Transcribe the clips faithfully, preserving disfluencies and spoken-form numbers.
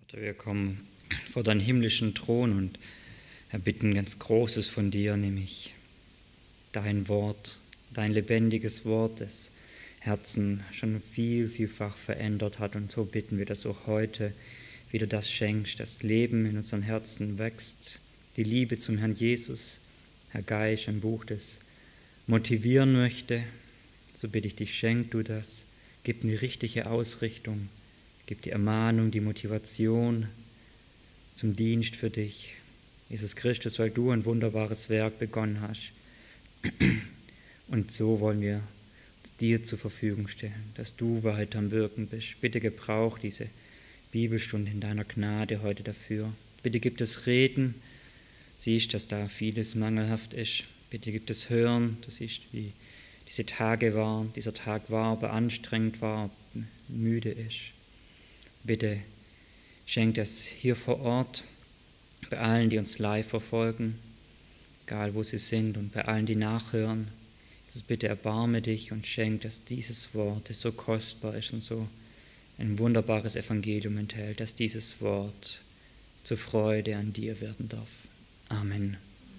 Vater, wir kommen vor deinen himmlischen Thron und erbitten ganz Großes von dir, nämlich dein Wort, dein lebendiges Wort, das Herzen schon viel, vielfach verändert hat. Und so bitten wir, dass du auch heute wieder das schenkst, das Leben in unseren Herzen wächst, die Liebe zum Herrn Jesus. Herr Geist, ein Buch, das motivieren möchte, so bitte ich dich, schenk du das, gib eine richtige Ausrichtung, gib die Ermahnung, die Motivation zum Dienst für dich. Jesus Christus, weil du ein wunderbares Werk begonnen hast. Und so wollen wir dir zur Verfügung stellen, dass du weiter am Wirken bist. Bitte gebrauch diese Bibelstunde in deiner Gnade heute dafür. Bitte gib es Reden. Siehst, dass da vieles mangelhaft ist. Bitte gib es Hören. Du siehst, wie diese Tage waren, dieser Tag war, ob er anstrengend war, ob er müde ist. Bitte schenk das hier vor Ort bei allen, die uns live verfolgen, egal wo sie sind, und bei allen, die nachhören. Jesus, bitte erbarme dich und schenk, dass dieses Wort, das so kostbar ist und so ein wunderbares Evangelium enthält, dass dieses Wort zur Freude an dir werden darf. Amen.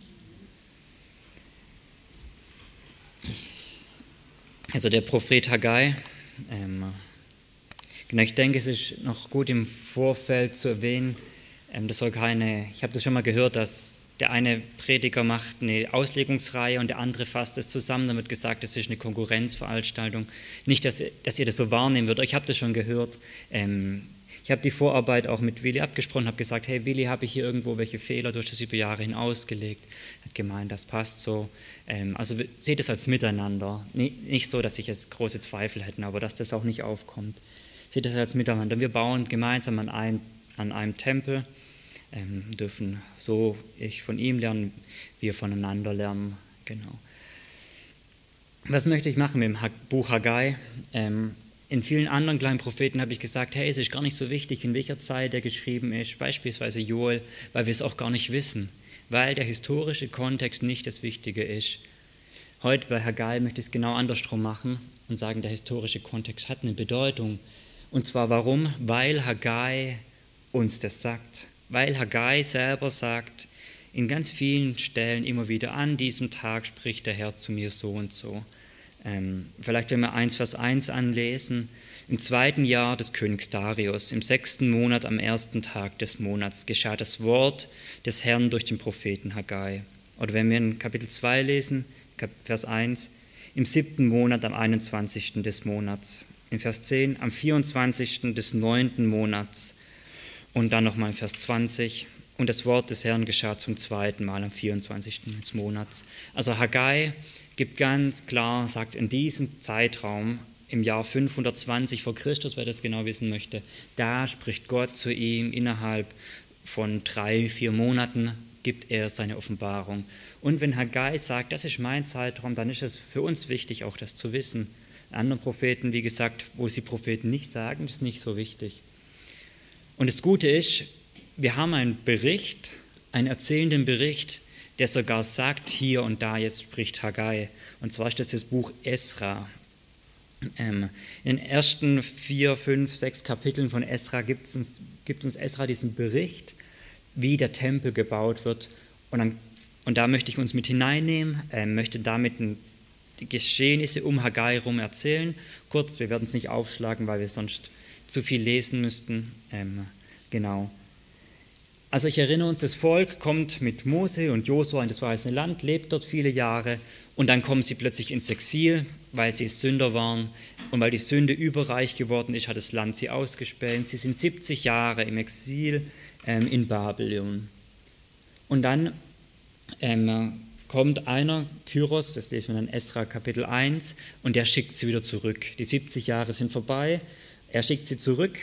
Also der Prophet Haggai, ähm, genau, ich denke, es ist noch gut im Vorfeld zu erwähnen, ähm, das soll keine, ich habe das schon mal gehört, dass der eine Prediger macht eine Auslegungsreihe und der andere fasst es zusammen, dann wird gesagt, das ist eine Konkurrenzveranstaltung. Nicht, dass, dass ihr das so wahrnehmen würdet, ich habe das schon gehört. Ähm, ich habe die Vorarbeit auch mit Willi abgesprochen, habe gesagt, hey Willi, habe ich hier irgendwo welche Fehler, du hast das über Jahre hin ausgelegt. Er hat gemeint, das passt so. Ähm, also seht es als Miteinander. Nicht so, dass ich jetzt große Zweifel hätte, aber dass das auch nicht aufkommt. Seht es als Miteinander. Wir bauen gemeinsam an einem, an einem Tempel. Ähm, dürfen so ich von ihm lernen, wir voneinander lernen. Genau. Was möchte ich machen mit dem Buch Haggai? Ähm, in vielen anderen kleinen Propheten habe ich gesagt, hey, es ist gar nicht so wichtig, in welcher Zeit er geschrieben ist, beispielsweise Joel, weil wir es auch gar nicht wissen, weil der historische Kontext nicht das Wichtige ist. Heute bei Haggai möchte ich es genau andersrum machen und sagen, der historische Kontext hat eine Bedeutung. Und zwar warum? Weil Haggai uns das sagt. Weil Haggai selber sagt, in ganz vielen Stellen immer wieder, an diesem Tag spricht der Herr zu mir so und so. Ähm, vielleicht, wenn wir eins Vers eins anlesen, im zweiten Jahr des Königs Darius, im sechsten Monat, am ersten Tag des Monats, geschah das Wort des Herrn durch den Propheten Haggai. Oder wenn wir in Kapitel zwei lesen, Vers eins, im siebten Monat, am einundzwanzigsten des Monats. In Vers zehn, am vierundzwanzigsten des neunten Monats. Und dann nochmal in Vers zwanzig, und das Wort des Herrn geschah zum zweiten Mal am vierundzwanzigsten des Monats. Also Haggai gibt ganz klar, sagt in diesem Zeitraum, im Jahr fünfhundertzwanzig vor Christus, wer das genau wissen möchte, da spricht Gott zu ihm, innerhalb von drei, vier Monaten gibt er seine Offenbarung. Und wenn Haggai sagt, das ist mein Zeitraum, dann ist es für uns wichtig, auch das zu wissen. Andere Propheten, wie gesagt, wo sie Propheten nicht sagen, ist nicht so wichtig. Und das Gute ist, wir haben einen Bericht, einen erzählenden Bericht, der sogar sagt, hier und da, jetzt spricht Haggai. Und zwar ist das das Buch Esra. Ähm, in den ersten vier, fünf, sechs Kapiteln von Esra gibt uns, gibt uns Esra diesen Bericht, wie der Tempel gebaut wird. Und, dann, und da möchte ich uns mit hineinnehmen, äh, möchte damit die Geschehnisse um Haggai herum erzählen. Kurz, wir werden es nicht aufschlagen, weil wir sonst zu viel lesen müssten. Ähm, genau. Also ich erinnere uns, das Volk kommt mit Mose und Josua in das verheißene Land, lebt dort viele Jahre und dann kommen sie plötzlich ins Exil, weil sie Sünder waren und weil die Sünde überreich geworden ist, hat das Land sie ausgespäht. Sie sind siebzig Jahre im Exil ähm, in Babylon. Und dann ähm, kommt einer, Kyros, das lesen wir in Esra Kapitel eins, und der schickt sie wieder zurück. Die siebzig Jahre sind vorbei, er schickt sie zurück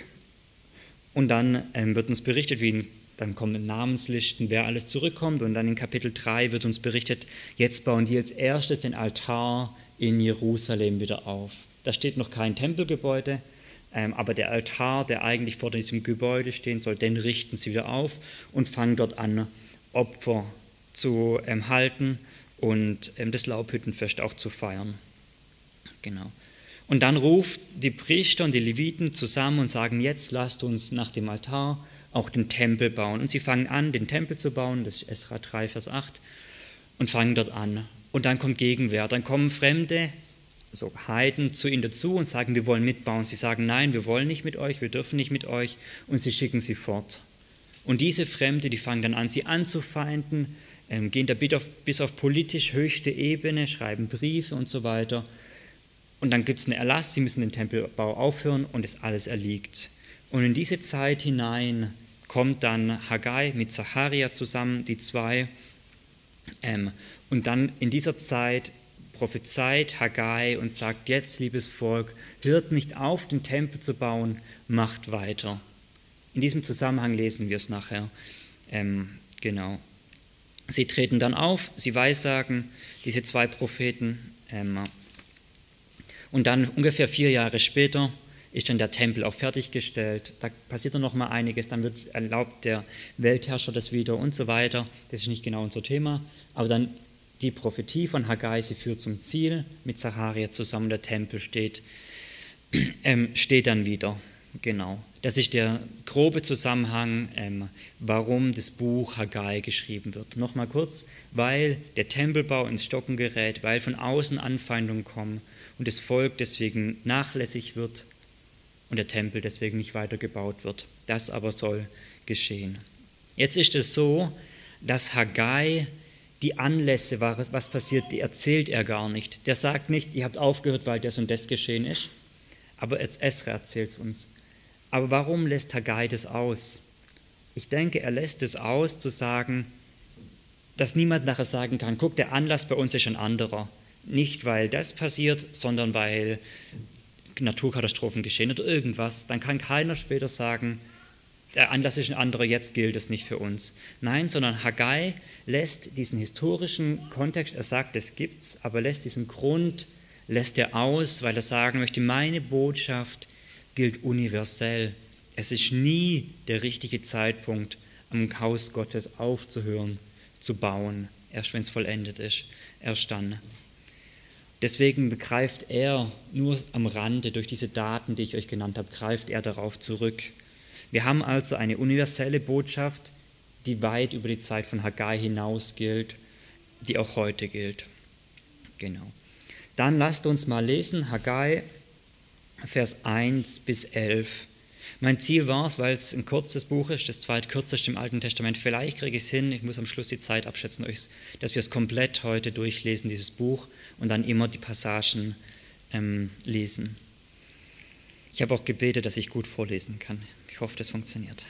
und dann ähm, wird uns berichtet, wie in Dann kommen Namenslisten, wer alles zurückkommt. Und dann in Kapitel drei wird uns berichtet, jetzt bauen die als erstes den Altar in Jerusalem wieder auf. Da steht noch kein Tempelgebäude, ähm, aber der Altar, der eigentlich vor diesem Gebäude stehen soll, den richten sie wieder auf und fangen dort an, Opfer zu ähm, halten und ähm, das Laubhüttenfest auch zu feiern. Genau. Und dann ruft die Priester und die Leviten zusammen und sagen, jetzt lasst uns nach dem Altar auch den Tempel bauen. Und sie fangen an, den Tempel zu bauen, das ist Esra drei, Vers acht, und fangen dort an. Und dann kommt Gegenwehr, dann kommen Fremde, so Heiden, zu ihnen dazu und sagen, wir wollen mitbauen. Sie sagen, nein, wir wollen nicht mit euch, wir dürfen nicht mit euch, und sie schicken sie fort. Und diese Fremde, die fangen dann an, sie anzufeinden, ähm, gehen da bis auf, bis auf politisch höchste Ebene, schreiben Briefe und so weiter. Und dann gibt es einen Erlass, sie müssen den Tempelbau aufhören und es alles erliegt. Und in diese Zeit hinein kommt dann Haggai mit Zacharia zusammen, die zwei. Ähm, und dann in dieser Zeit prophezeit Haggai und sagt, jetzt, liebes Volk, hört nicht auf, den Tempel zu bauen, macht weiter. In diesem Zusammenhang lesen wir es nachher. Ähm, genau. Sie treten dann auf, sie weissagen, diese zwei Propheten. Ähm, und dann ungefähr vier Jahre später ist dann der Tempel auch fertiggestellt. Da passiert dann noch mal einiges, dann wird erlaubt der Weltherrscher das wieder und so weiter. Das ist nicht genau unser Thema. Aber dann die Prophetie von Haggai, sie führt zum Ziel mit Zacharia zusammen. Der Tempel steht, ähm, steht dann wieder. Genau. Das ist der grobe Zusammenhang, ähm, warum das Buch Haggai geschrieben wird. Nochmal kurz, weil der Tempelbau ins Stocken gerät, weil von außen Anfeindungen kommen und das Volk deswegen nachlässig wird und der Tempel deswegen nicht weiter gebaut wird. Das aber soll geschehen. Jetzt ist es so, dass Haggai die Anlässe, was passiert, die erzählt er gar nicht. Der sagt nicht, ihr habt aufgehört, weil das und das geschehen ist, aber Esra erzählt es uns. Aber warum lässt Haggai das aus? Ich denke, er lässt es aus, zu sagen, dass niemand nachher sagen kann, guck, der Anlass bei uns ist ein anderer. Nicht, weil das passiert, sondern weil Naturkatastrophen geschehen oder irgendwas. Dann kann keiner später sagen, der Anlass ist ein anderer, jetzt gilt es nicht für uns. Nein, sondern Haggai lässt diesen historischen Kontext, er sagt, es gibt's, aber lässt diesen Grund, lässt er aus, weil er sagen möchte, meine Botschaft gilt universell. Es ist nie der richtige Zeitpunkt, am Haus Gottes aufzuhören, zu bauen, erst wenn es vollendet ist, erst dann. Deswegen begreift er nur am Rande, durch diese Daten, die ich euch genannt habe, greift er darauf zurück. Wir haben also eine universelle Botschaft, die weit über die Zeit von Haggai hinaus gilt, die auch heute gilt. Genau. Dann lasst uns mal lesen, Haggai, Vers eins bis elf. Mein Ziel war es, weil es ein kurzes Buch ist, das zweitkürzeste im Alten Testament, vielleicht kriege ich es hin, ich muss am Schluss die Zeit abschätzen, dass wir es komplett heute durchlesen, dieses Buch, und dann immer die Passagen ähm, lesen. Ich habe auch gebetet, dass ich gut vorlesen kann. Ich hoffe, das funktioniert.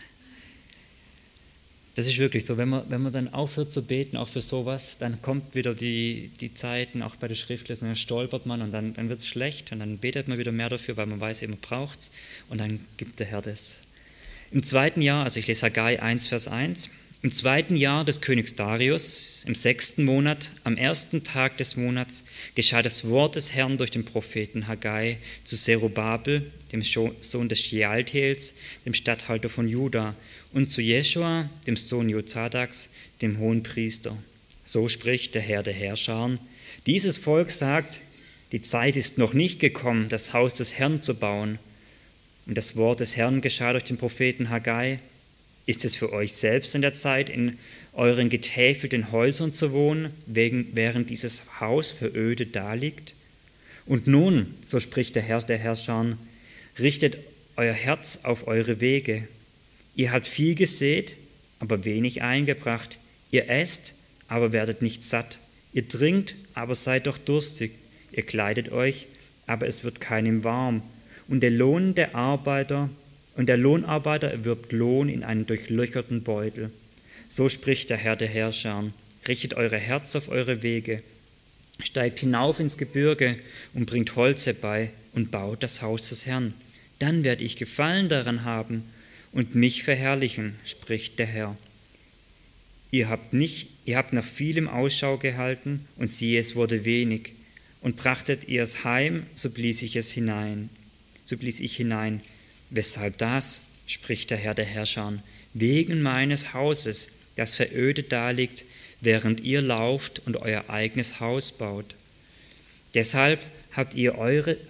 Das ist wirklich so, wenn man, wenn man dann aufhört zu beten, auch für sowas, dann kommt wieder die, die Zeiten, auch bei der Schriftlesung, dann stolpert man und dann, dann wird es schlecht und dann betet man wieder mehr dafür, weil man weiß, man braucht es, und dann gibt der Herr das. Im zweiten Jahr, also ich lese Haggai eins, Vers eins, im zweiten Jahr des Königs Darius, im sechsten Monat, am ersten Tag des Monats, geschah das Wort des Herrn durch den Propheten Haggai zu Zerubabel, dem Sohn des Shealtiels, dem Statthalter von Juda, und zu Jeschua, dem Sohn Jozadaks, dem Hohenpriester. So spricht der Herr der Herrscher. Dieses Volk sagt, die Zeit ist noch nicht gekommen, das Haus des Herrn zu bauen. Und das Wort des Herrn geschah durch den Propheten Haggai. Ist es für euch selbst in der Zeit, in euren getäfelten Häusern zu wohnen, wegen, während dieses Haus verödet daliegt? Und nun, so spricht der Herr der Herrscher, richtet euer Herz auf eure Wege. Ihr habt viel gesät, aber wenig eingebracht. Ihr esst, aber werdet nicht satt. Ihr trinkt, aber seid doch durstig. Ihr kleidet euch, aber es wird keinem warm. Und der Lohn der Arbeiter und der Lohnarbeiter erwirbt Lohn in einen durchlöcherten Beutel. So spricht der Herr der Herrscher. Richtet eure Herz auf eure Wege. Steigt hinauf ins Gebirge und bringt Holz herbei und baut das Haus des Herrn. Dann werde ich Gefallen daran haben und mich verherrlichen, spricht der Herr. Ihr habt, nicht, ihr habt nach vielem Ausschau gehalten, und siehe, es wurde wenig. Und brachtet ihr es heim, so blies ich es hinein. So blies ich hinein. Weshalb das, spricht der Herr der Herrscher, wegen meines Hauses, das verödet daliegt, während ihr lauft und euer eigenes Haus baut. Deshalb habt ihr, eure, habt,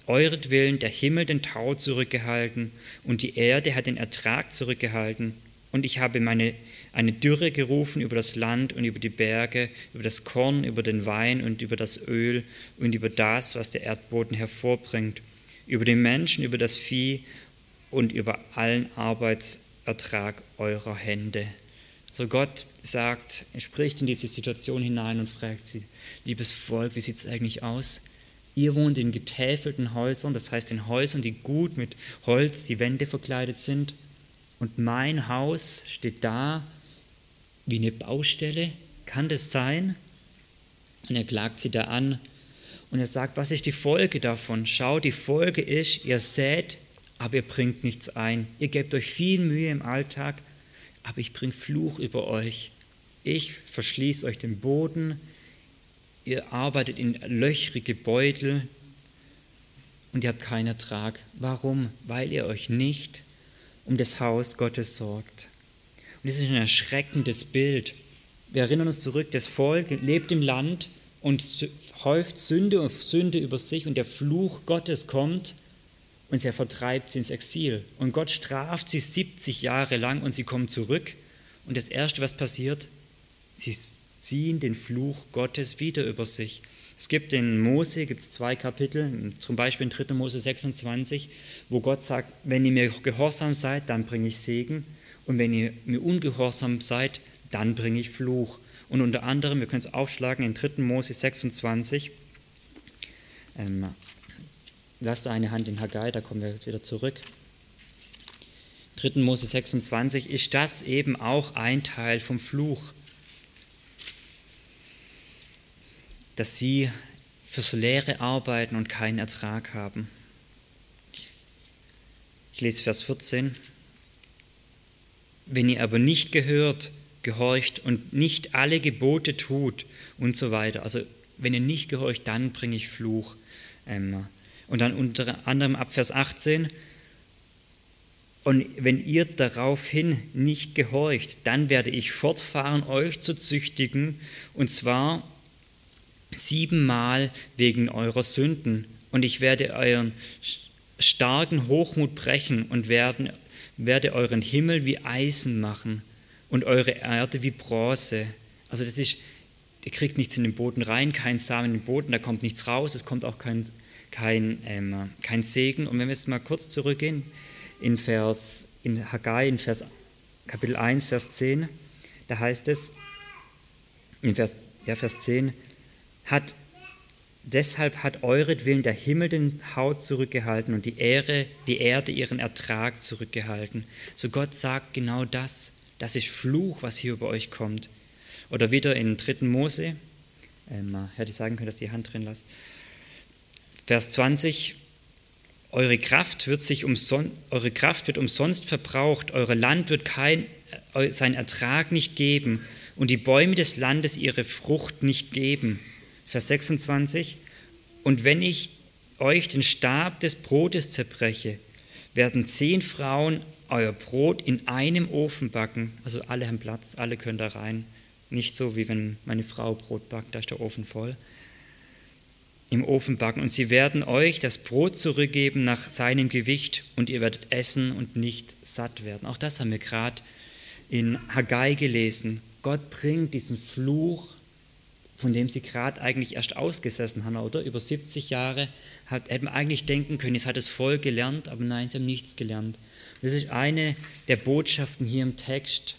euretwillen der Himmel den Tau zurückgehalten und die Erde hat den Ertrag zurückgehalten. Und ich habe meine, eine Dürre gerufen über das Land und über die Berge, über das Korn, über den Wein und über das Öl und über das, was der Erdboden hervorbringt, über den Menschen, über das Vieh und über allen Arbeitsertrag eurer Hände. So Gott sagt, er spricht in diese Situation hinein und fragt sie, liebes Volk, wie sieht es eigentlich aus? Ihr wohnt in getäfelten Häusern, das heißt in Häusern, die gut mit Holz, die Wände verkleidet sind. Und mein Haus steht da wie eine Baustelle. Kann das sein? Und er klagt sie da an. Und er sagt, was ist die Folge davon? Schau, die Folge ist, ihr sät, aber ihr bringt nichts ein. Ihr gebt euch viel Mühe im Alltag, aber ich bringe Fluch über euch. Ich verschließe euch den Boden. Ihr arbeitet in löchrige Beutel und ihr habt keinen Ertrag. Warum? Weil ihr euch nicht um das Haus Gottes sorgt. Und das ist ein erschreckendes Bild. Wir erinnern uns zurück, das Volk lebt im Land und häuft Sünde auf Sünde über sich und der Fluch Gottes kommt und er vertreibt sie ins Exil. Und Gott straft sie siebzig Jahre lang und sie kommen zurück. Und das Erste, was passiert, sie ziehen den Fluch Gottes wieder über sich. Es gibt in Mose, gibt es zwei Kapitel, zum Beispiel in dritter Mose sechsundzwanzig, wo Gott sagt, wenn ihr mir gehorsam seid, dann bringe ich Segen und wenn ihr mir ungehorsam seid, dann bringe ich Fluch. Und unter anderem, wir können es aufschlagen, in dritter Mose sechsundzwanzig, ähm, lasst eine Hand in Haggai, da kommen wir jetzt wieder zurück. dritter Mose sechsundzwanzig ist das eben auch ein Teil vom Fluch, dass sie fürs Leere arbeiten und keinen Ertrag haben. Ich lese Vers vierzehn. Wenn ihr aber nicht gehört, gehorcht und nicht alle Gebote tut und so weiter. Also wenn ihr nicht gehorcht, dann bringe ich Fluch. Und dann unter anderem ab Vers achtzehn. Und wenn ihr daraufhin nicht gehorcht, dann werde ich fortfahren, euch zu züchtigen, und zwar siebenmal wegen eurer Sünden. Und ich werde euren starken Hochmut brechen und werden, werde euren Himmel wie Eisen machen und eure Erde wie Bronze. Also das ist, ihr kriegt nichts in den Boden rein, kein Samen in den Boden, da kommt nichts raus, es kommt auch kein, kein, ähm, kein Segen. Und wenn wir jetzt mal kurz zurückgehen, in Vers, in Haggai, in Vers, Kapitel eins, Vers zehn, da heißt es, in Vers, ja, Vers zehn, Hat, deshalb hat euretwillen der Himmel den Hau zurückgehalten und die, Ehre, die Erde ihren Ertrag zurückgehalten. So Gott sagt genau das, das ist Fluch, was hier über euch kommt. Oder wieder in dritter Mose, ähm, hätte ich sagen können, dass die Hand drin lasst. Vers zwanzig, eure Kraft wird, sich umson, eure Kraft wird umsonst verbraucht, euer Land wird kein, äh, seinen Ertrag nicht geben und die Bäume des Landes ihre Frucht nicht geben. Vers sechsundzwanzig, und wenn ich euch den Stab des Brotes zerbreche, werden zehn Frauen euer Brot in einem Ofen backen. Also alle haben Platz, alle können da rein. Nicht so, wie wenn meine Frau Brot backt, da ist der Ofen voll. Im Ofen backen. Und sie werden euch das Brot zurückgeben nach seinem Gewicht und ihr werdet essen und nicht satt werden. Auch das haben wir gerade in Haggai gelesen. Gott bringt diesen Fluch, von dem sie gerade eigentlich erst ausgesessen haben, oder? Über siebzig Jahre hat, hätte man eigentlich denken können, jetzt hat es voll gelernt, aber nein, sie haben nichts gelernt. Das ist eine der Botschaften hier im Text.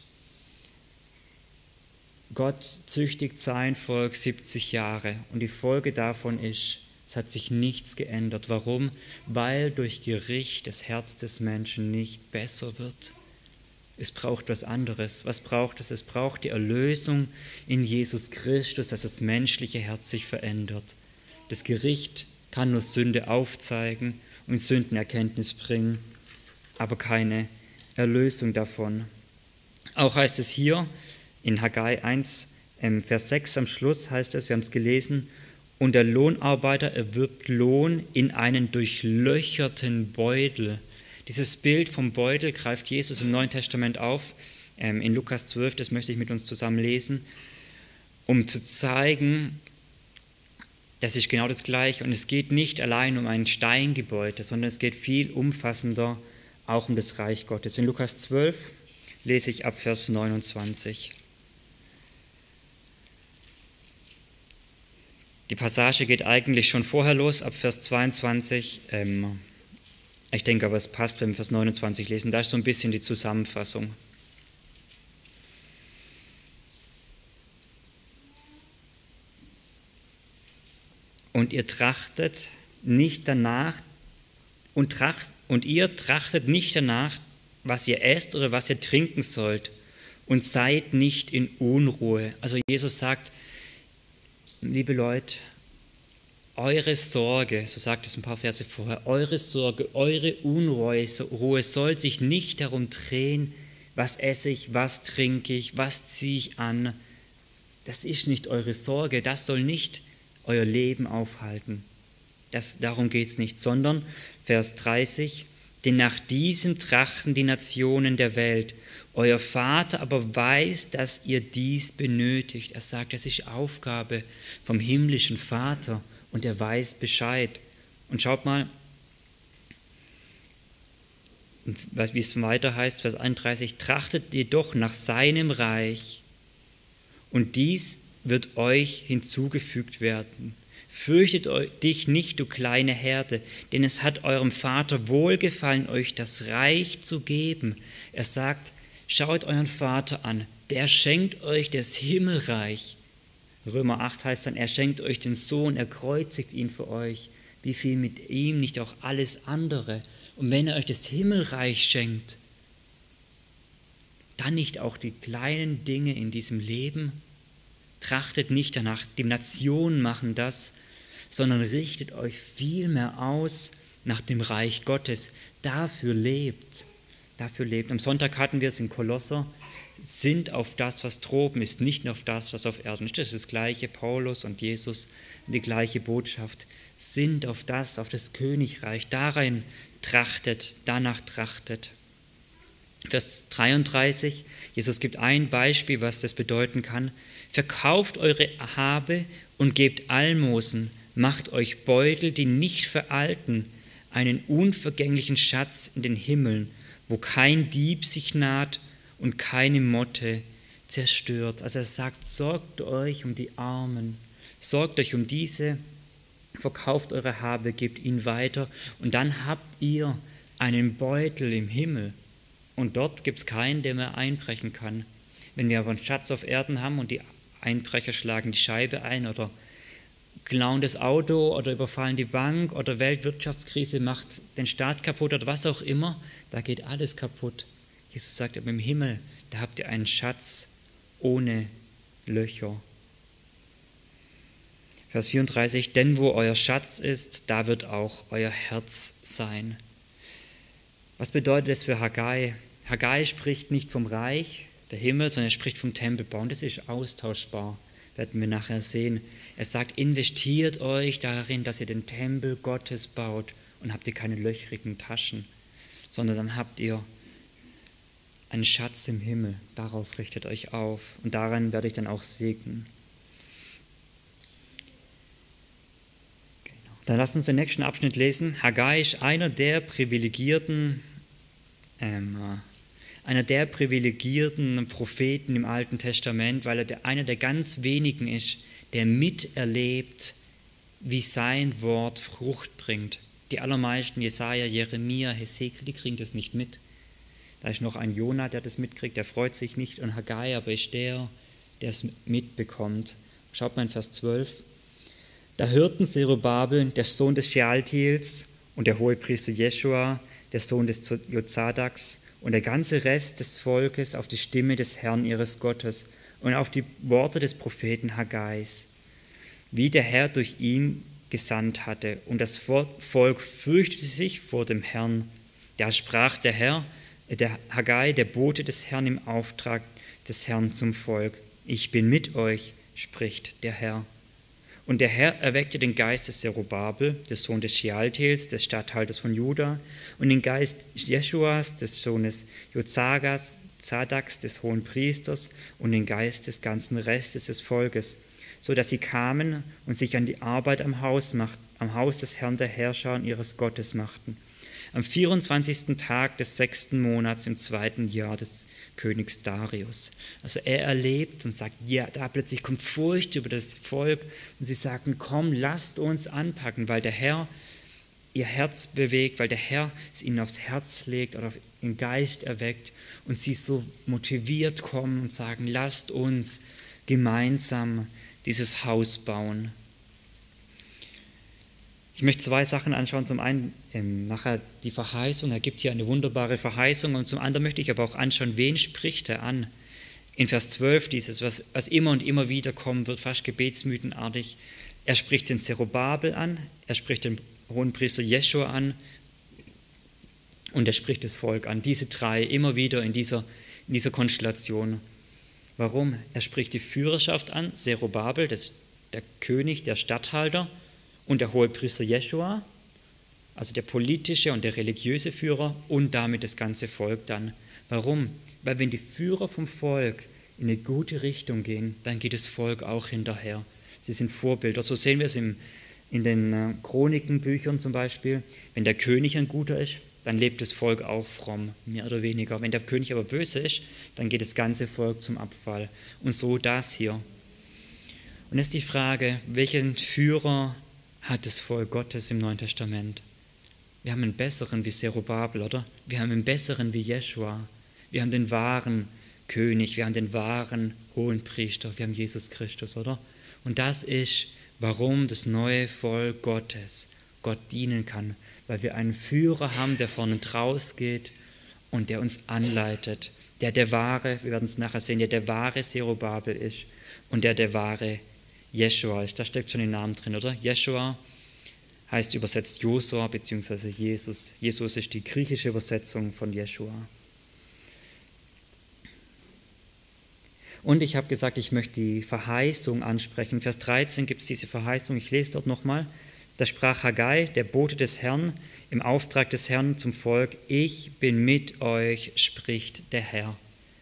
Gott züchtigt sein Volk siebzig Jahre und die Folge davon ist, es hat sich nichts geändert. Warum? Weil durch Gericht das Herz des Menschen nicht besser wird. Es braucht was anderes. Was braucht es? Es braucht die Erlösung in Jesus Christus, dass das menschliche Herz sich verändert. Das Gericht kann nur Sünde aufzeigen und Sündenerkenntnis bringen, aber keine Erlösung davon. Auch heißt es hier in Haggai eins, Vers sechs am Schluss heißt es, wir haben es gelesen, und der Lohnarbeiter erwirbt Lohn in einen durchlöcherten Beutel. Dieses Bild vom Beutel greift Jesus im Neuen Testament auf, ähm, in Lukas zwölf, das möchte ich mit uns zusammen lesen, um zu zeigen, das ist genau das Gleiche. Und es geht nicht allein um ein Steingebäude, sondern es geht viel umfassender auch um das Reich Gottes. In Lukas zwölf lese ich ab Vers neunundzwanzig. Die Passage geht eigentlich schon vorher los, ab Vers zweiundzwanzig. Ähm, ich denke aber, es passt, wenn wir Vers neunundzwanzig lesen. Da ist so ein bisschen die Zusammenfassung. Und ihr trachtet nicht danach, und, tracht, und ihr trachtet nicht danach, was ihr esst oder was ihr trinken sollt, und seid nicht in Unruhe. Also Jesus sagt, liebe Leute, eure Sorge, so sagt es ein paar Verse vorher, eure Sorge, eure Unruhe soll sich nicht darum drehen, was esse ich, was trinke ich, was ziehe ich an. Das ist nicht eure Sorge, das soll nicht euer Leben aufhalten. Das, darum geht es nicht, sondern, Vers dreißig, denn nach diesem trachten die Nationen der Welt. Euer Vater aber weiß, dass ihr dies benötigt. Er sagt, das ist Aufgabe vom himmlischen Vater und er weiß Bescheid. Und schaut mal, wie es weiter heißt, Vers einunddreißig, trachtet jedoch nach seinem Reich und dies wird euch hinzugefügt werden. Fürchtet dich nicht, du kleine Herde, denn es hat eurem Vater wohlgefallen, euch das Reich zu geben. Er sagt, schaut euren Vater an, der schenkt euch das Himmelreich. Römer acht heißt dann, er schenkt euch den Sohn, er kreuzigt ihn für euch. Wie viel mit ihm, nicht auch alles andere. Und wenn er euch das Himmelreich schenkt, dann nicht auch die kleinen Dinge in diesem Leben? Trachtet nicht danach, die Nationen machen das, sondern richtet euch vielmehr aus nach dem Reich Gottes. Dafür lebt, dafür lebt. Am Sonntag hatten wir es in Kolosser, sind auf das, was droben ist, nicht nur auf das, was auf Erden ist. Das ist das Gleiche, Paulus und Jesus, die gleiche Botschaft. Sind auf das, auf das Königreich, darin trachtet, danach trachtet. Vers dreiunddreißig, Jesus gibt ein Beispiel, was das bedeuten kann. Verkauft eure Habe und gebt Almosen, macht euch Beutel, die nicht veralten, einen unvergänglichen Schatz in den Himmeln, wo kein Dieb sich naht und keine Motte zerstört. Also er sagt, sorgt euch um die Armen, sorgt euch um diese, verkauft eure Habe, gebt ihn weiter und dann habt ihr einen Beutel im Himmel. Und dort gibt es keinen, der mehr einbrechen kann. Wenn wir aber einen Schatz auf Erden haben und die Einbrecher schlagen die Scheibe ein oder klauen das Auto oder überfallen die Bank oder Weltwirtschaftskrise macht den Staat kaputt oder was auch immer, da geht alles kaputt. Jesus sagt, aber im Himmel, da habt ihr einen Schatz ohne Löcher. Vers vierunddreißig, denn wo euer Schatz ist, da wird auch euer Herz sein. Was bedeutet das für Haggai? Haggai spricht nicht vom Reich, der Himmel, sondern er spricht vom Tempelbau. Und das ist austauschbar, werden wir nachher sehen. Er sagt, investiert euch darin, dass ihr den Tempel Gottes baut und habt ihr keine löchrigen Taschen, sondern dann habt ihr einen Schatz im Himmel. Darauf richtet euch auf und daran werde ich dann auch segnen. Dann lasst uns den nächsten Abschnitt lesen. Haggai ist einer der privilegierten, ähm, einer der privilegierten Propheten im Alten Testament, weil er der, einer der ganz wenigen ist, der miterlebt, wie sein Wort Frucht bringt. Die allermeisten, Jesaja, Jeremia, Hesekiel, die kriegen das nicht mit. Da ist noch ein Jona, der das mitkriegt, der freut sich nicht. Und Haggai aber ist der, der es mitbekommt. Schaut mal in Vers zwölf. Da hörten Zerubabel, der Sohn des Shealtiels, und der Hohepriester Jeschua, der Sohn des Jozadaks, und der ganze Rest des Volkes auf die Stimme des Herrn ihres Gottes und auf die Worte des Propheten Haggais, wie der Herr durch ihn gesandt hatte. Und das Volk fürchtete sich vor dem Herrn. Da sprach der Herr, der Haggai, der Bote des Herrn im Auftrag des Herrn zum Volk: Ich bin mit euch, spricht der Herr. Und der Herr erweckte den Geist des Zerubabel, des Sohnes des Shealtiels, des Statthalters von Juda, und den Geist Jeschuas, des Sohnes Jozadas, Zadaks, des Hohenpriesters, und den Geist des ganzen Restes des Volkes, so dass sie kamen und sich an die Arbeit am Haus, macht, am Haus des Herrn der Herrscher und ihres Gottes machten. Am vierundzwanzigsten Tag des sechsten Monats im zweiten Jahr des Königs Darius. Also er erlebt und sagt, ja, da plötzlich kommt Furcht über das Volk und sie sagten, komm, lasst uns anpacken, weil der Herr ihr Herz bewegt, weil der Herr es ihnen aufs Herz legt oder auf den Geist erweckt und sie so motiviert kommen und sagen, lasst uns gemeinsam dieses Haus bauen. Ich möchte zwei Sachen anschauen. Zum einen ähm, nachher die Verheißung, er gibt hier eine wunderbare Verheißung und zum anderen möchte ich aber auch anschauen, wen spricht er an. In Vers zwölf dieses, was, was immer und immer wieder kommen wird, fast gebetsmühlenartig. Er spricht den Zerubabel an, er spricht den Hohenpriester Jeschua an und er spricht das Volk an. Diese drei immer wieder in dieser, in dieser Konstellation. Warum? Er spricht die Führerschaft an, Zerubabel, das, der König, der Statthalter, und der Hohepriester Jeschua, also der politische und der religiöse Führer und damit das ganze Volk dann. Warum? Weil wenn die Führer vom Volk in eine gute Richtung gehen, dann geht das Volk auch hinterher. Sie sind Vorbilder. So sehen wir es im, in den äh, Chronikenbüchern zum Beispiel. Wenn der König ein guter ist, dann lebt das Volk auch fromm, mehr oder weniger. Wenn der König aber böse ist, dann geht das ganze Volk zum Abfall. Und so das hier. Und jetzt die Frage, welchen Führer hat das Volk Gottes im Neuen Testament? Wir haben einen besseren wie Zerubabel, oder? Wir haben einen besseren wie Jeschua. Wir haben den wahren König, wir haben den wahren Hohenpriester, wir haben Jesus Christus, oder? Und das ist, warum das neue Volk Gottes Gott dienen kann, weil wir einen Führer haben, der vorne draus geht und der uns anleitet, der der wahre, wir werden es nachher sehen, der der wahre Zerubabel ist und der der wahre Jeschua ist. Da steckt schon der Name drin, oder? Jeschua heißt übersetzt Josua bzw. Jesus. Jesus ist die griechische Übersetzung von Jeschua. Und ich habe gesagt, ich möchte die Verheißung ansprechen. Vers dreizehn gibt es diese Verheißung, ich lese dort nochmal. Da sprach Haggai, der Bote des Herrn, im Auftrag des Herrn zum Volk, ich bin mit euch, spricht der Herr.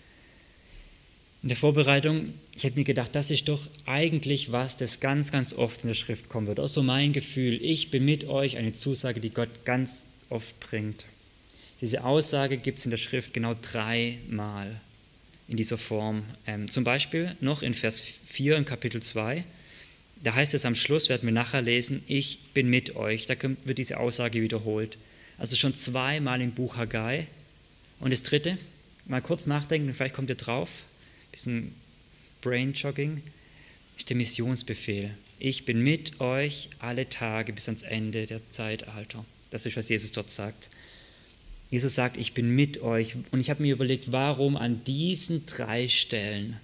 In der Vorbereitung, ich habe mir gedacht, das ist doch eigentlich was, das ganz, ganz oft in der Schrift kommen wird. Auch so mein Gefühl, ich bin mit euch, eine Zusage, die Gott ganz oft bringt. Diese Aussage gibt es in der Schrift genau dreimal in dieser Form. Ähm, zum Beispiel noch in Vers vier im Kapitel zwei, da heißt es am Schluss, werden wir nachher lesen, ich bin mit euch. Da wird diese Aussage wiederholt. Also schon zweimal im Buch Haggai. Und das dritte, mal kurz nachdenken, vielleicht kommt ihr drauf, bisschen Brain-Jogging, ist der Missionsbefehl. Ich bin mit euch alle Tage bis ans Ende der Zeitalter. Das ist, was Jesus dort sagt. Jesus sagt, ich bin mit euch. Und ich habe mir überlegt, warum an diesen drei Stellen?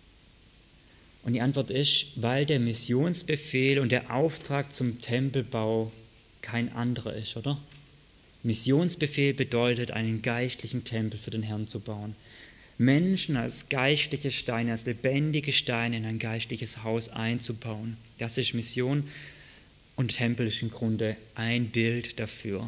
Und die Antwort ist, weil der Missionsbefehl und der Auftrag zum Tempelbau kein anderer ist, oder? Missionsbefehl bedeutet, einen geistlichen Tempel für den Herrn zu bauen. Menschen als geistliche Steine, als lebendige Steine in ein geistliches Haus einzubauen. Das ist Mission und Tempel ist im Grunde ein Bild dafür.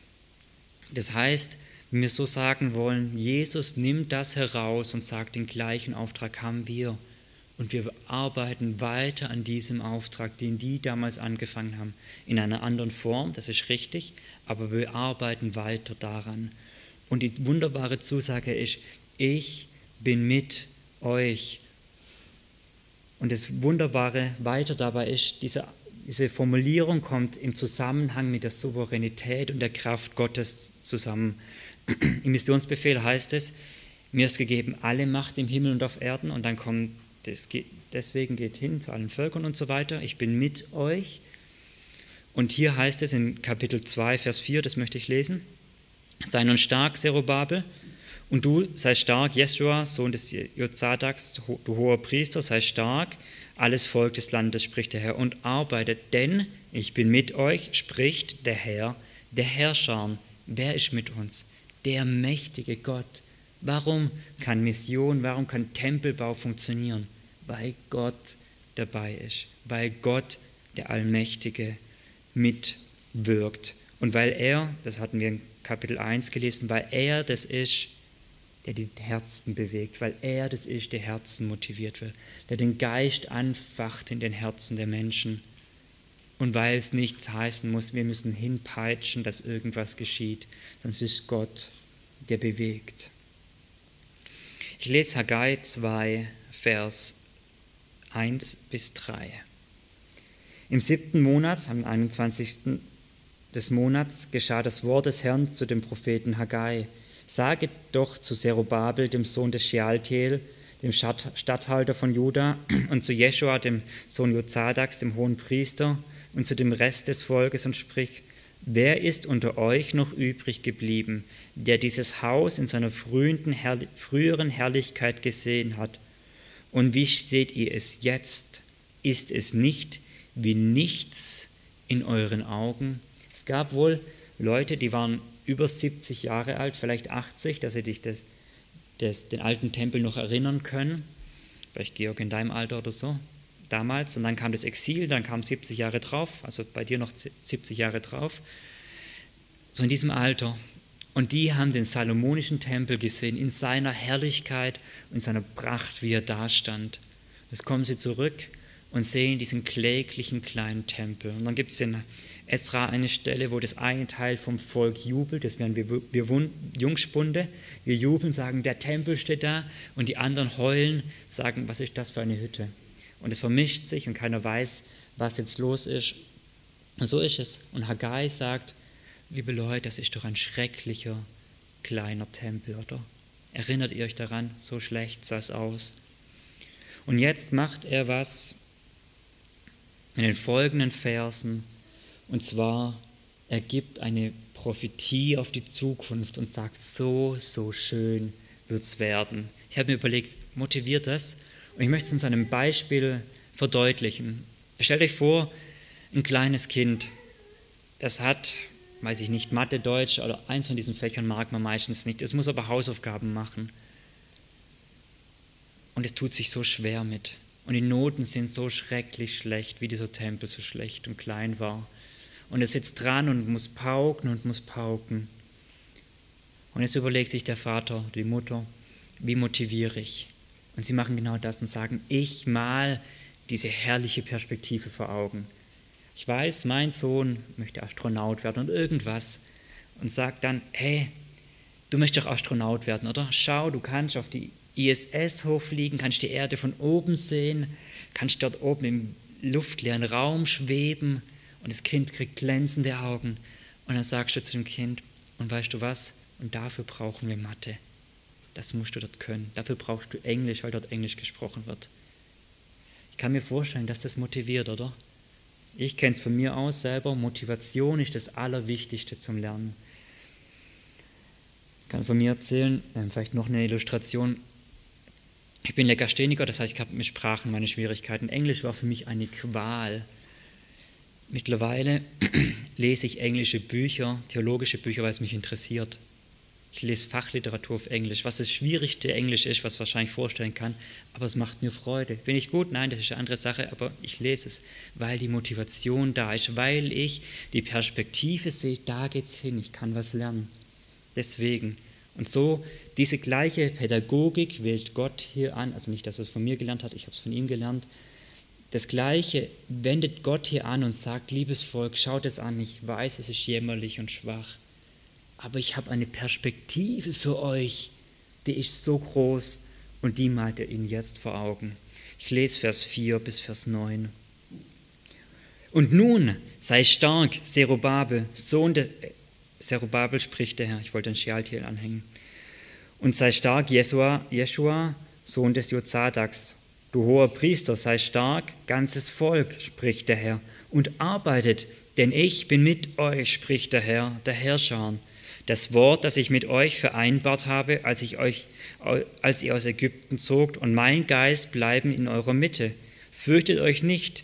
Das heißt, wenn wir so sagen wollen, Jesus nimmt das heraus und sagt, den gleichen Auftrag haben wir. Und wir arbeiten weiter an diesem Auftrag, den die damals angefangen haben, in einer anderen Form, das ist richtig, aber wir arbeiten weiter daran. Und die wunderbare Zusage ist, ich bin mit euch. Und das Wunderbare weiter dabei ist, diese, diese Formulierung kommt im Zusammenhang mit der Souveränität und der Kraft Gottes zusammen. Im Missionsbefehl heißt es, mir ist gegeben alle Macht im Himmel und auf Erden und dann kommt, das geht, deswegen geht hin zu allen Völkern und so weiter, ich bin mit euch. Und hier heißt es in Kapitel zwei, Vers vier, das möchte ich lesen, sei nun stark, Zerubabel, und du sei stark, Jeschua, Sohn des Jozadaks, du hoher Priester, sei stark, alles Volk des Landes, spricht der Herr, und arbeitet, denn ich bin mit euch, spricht der Herr, der Herrscher. Wer ist mit uns? Der mächtige Gott. Warum kann Mission, warum kann Tempelbau funktionieren? Weil Gott dabei ist, weil Gott, der Allmächtige, mitwirkt. Und weil er, das hatten wir in Kapitel eins gelesen, weil er das ist, der die Herzen bewegt, weil er das ist, der Herzen motiviert wird, der den Geist anfacht in den Herzen der Menschen. Und weil es nichts heißen muss, wir müssen hinpeitschen, dass irgendwas geschieht, sonst ist Gott, der bewegt. Ich lese Haggai zwei, Vers eins bis drei. Im siebten Monat, am einundzwanzigsten des Monats, geschah das Wort des Herrn zu dem Propheten Haggai. Sage doch zu Zerubabel, dem Sohn des Shealtiel, dem Statthalter von Juda, und zu Jeschua, dem Sohn Jozadaks, dem hohen Priester, und zu dem Rest des Volkes, und sprich: Wer ist unter euch noch übrig geblieben, der dieses Haus in seiner frühen, Herr- früheren Herrlichkeit gesehen hat? Und wie seht ihr es jetzt? Ist es nicht wie nichts in euren Augen? Es gab wohl Leute, die waren über siebzig Jahre alt, vielleicht achtzig, dass sie dich das, das, den alten Tempel noch erinnern können. Vielleicht Georg in deinem Alter oder so, damals. Und dann kam das Exil, dann kam siebzig Jahre drauf, also bei dir noch siebzig Jahre drauf. So in diesem Alter. Und die haben den salomonischen Tempel gesehen, in seiner Herrlichkeit und seiner Pracht, wie er dastand. Jetzt kommen sie zurück und sehen diesen kläglichen kleinen Tempel. Und dann gibt es in Esra eine Stelle, wo das eine Teil vom Volk jubelt, das wären wir, wir Jungspunde. Wir jubeln, sagen, der Tempel steht da, und die anderen heulen, sagen, was ist das für eine Hütte? Und es vermischt sich und keiner weiß, was jetzt los ist. Und so ist es. Und Haggai sagt: Liebe Leute, das ist doch ein schrecklicher kleiner Tempel, oder? Erinnert ihr euch daran? So schlecht sah es aus. Und jetzt macht er was in den folgenden Versen, und zwar, er gibt eine Prophetie auf die Zukunft und sagt, so, so schön wird es werden. Ich habe mir überlegt, motiviert das? Und ich möchte es uns an einem Beispiel verdeutlichen. Stellt euch vor, ein kleines Kind, das hat, weiß ich nicht, Mathe, Deutsch oder eins von diesen Fächern mag man meistens nicht. Es muss aber Hausaufgaben machen. Und es tut sich so schwer mit. Und die Noten sind so schrecklich schlecht, wie dieser Tempel so schlecht und klein war. Und es sitzt dran und muss pauken und muss pauken. Und jetzt überlegt sich der Vater, die Mutter, wie motiviere ich? Und sie machen genau das und sagen, ich mal diese herrliche Perspektive vor Augen. Ich weiß, mein Sohn möchte Astronaut werden und irgendwas. Und sagt dann, hey, du möchtest doch Astronaut werden, oder? Schau, du kannst auf die I S S hochfliegen, kannst die Erde von oben sehen, kannst dort oben im luftleeren Raum schweben, und das Kind kriegt glänzende Augen. Und dann sagst du zu dem Kind, und weißt du was? Und dafür brauchen wir Mathe. Das musst du dort können. Dafür brauchst du Englisch, weil dort Englisch gesprochen wird. Ich kann mir vorstellen, dass das motiviert, oder? Ich kenne es von mir aus selber. Motivation ist das Allerwichtigste zum Lernen. Ich kann von mir erzählen, vielleicht noch eine Illustration. Ich bin Legastheniker, das heißt, ich habe mit Sprachen meine Schwierigkeiten. Englisch war für mich eine Qual. Mittlerweile lese ich englische Bücher, theologische Bücher, weil es mich interessiert. Ich lese Fachliteratur auf Englisch, was das schwierigste Englisch ist, was man wahrscheinlich vorstellen kann, aber es macht mir Freude. Bin ich gut? Nein, das ist eine andere Sache, aber ich lese es, weil die Motivation da ist, weil ich die Perspektive sehe, da geht's hin, ich kann was lernen. Deswegen. Und so, diese gleiche Pädagogik wählt Gott hier an, also nicht, dass er es von mir gelernt hat, ich habe es von ihm gelernt. Das Gleiche wendet Gott hier an und sagt, liebes Volk, schaut es an, ich weiß, es ist jämmerlich und schwach, aber ich habe eine Perspektive für euch, die ist so groß, und die malt er ihnen jetzt vor Augen. Ich lese Vers vier bis Vers neun. Und nun sei stark, Zerubabel, Sohn des... Zerubabel spricht der Herr, ich wollte den Shealtiel anhängen. Und sei stark, Jeschua, Jeschua, Sohn des Jozadaks. Du hoher Priester, sei stark, ganzes Volk, spricht der Herr, und arbeitet, denn ich bin mit euch, spricht der Herr, der Herrscher. Das Wort, das ich mit euch vereinbart habe, als, ich euch, als ihr aus Ägypten zogt, und mein Geist bleiben in eurer Mitte. Fürchtet euch nicht,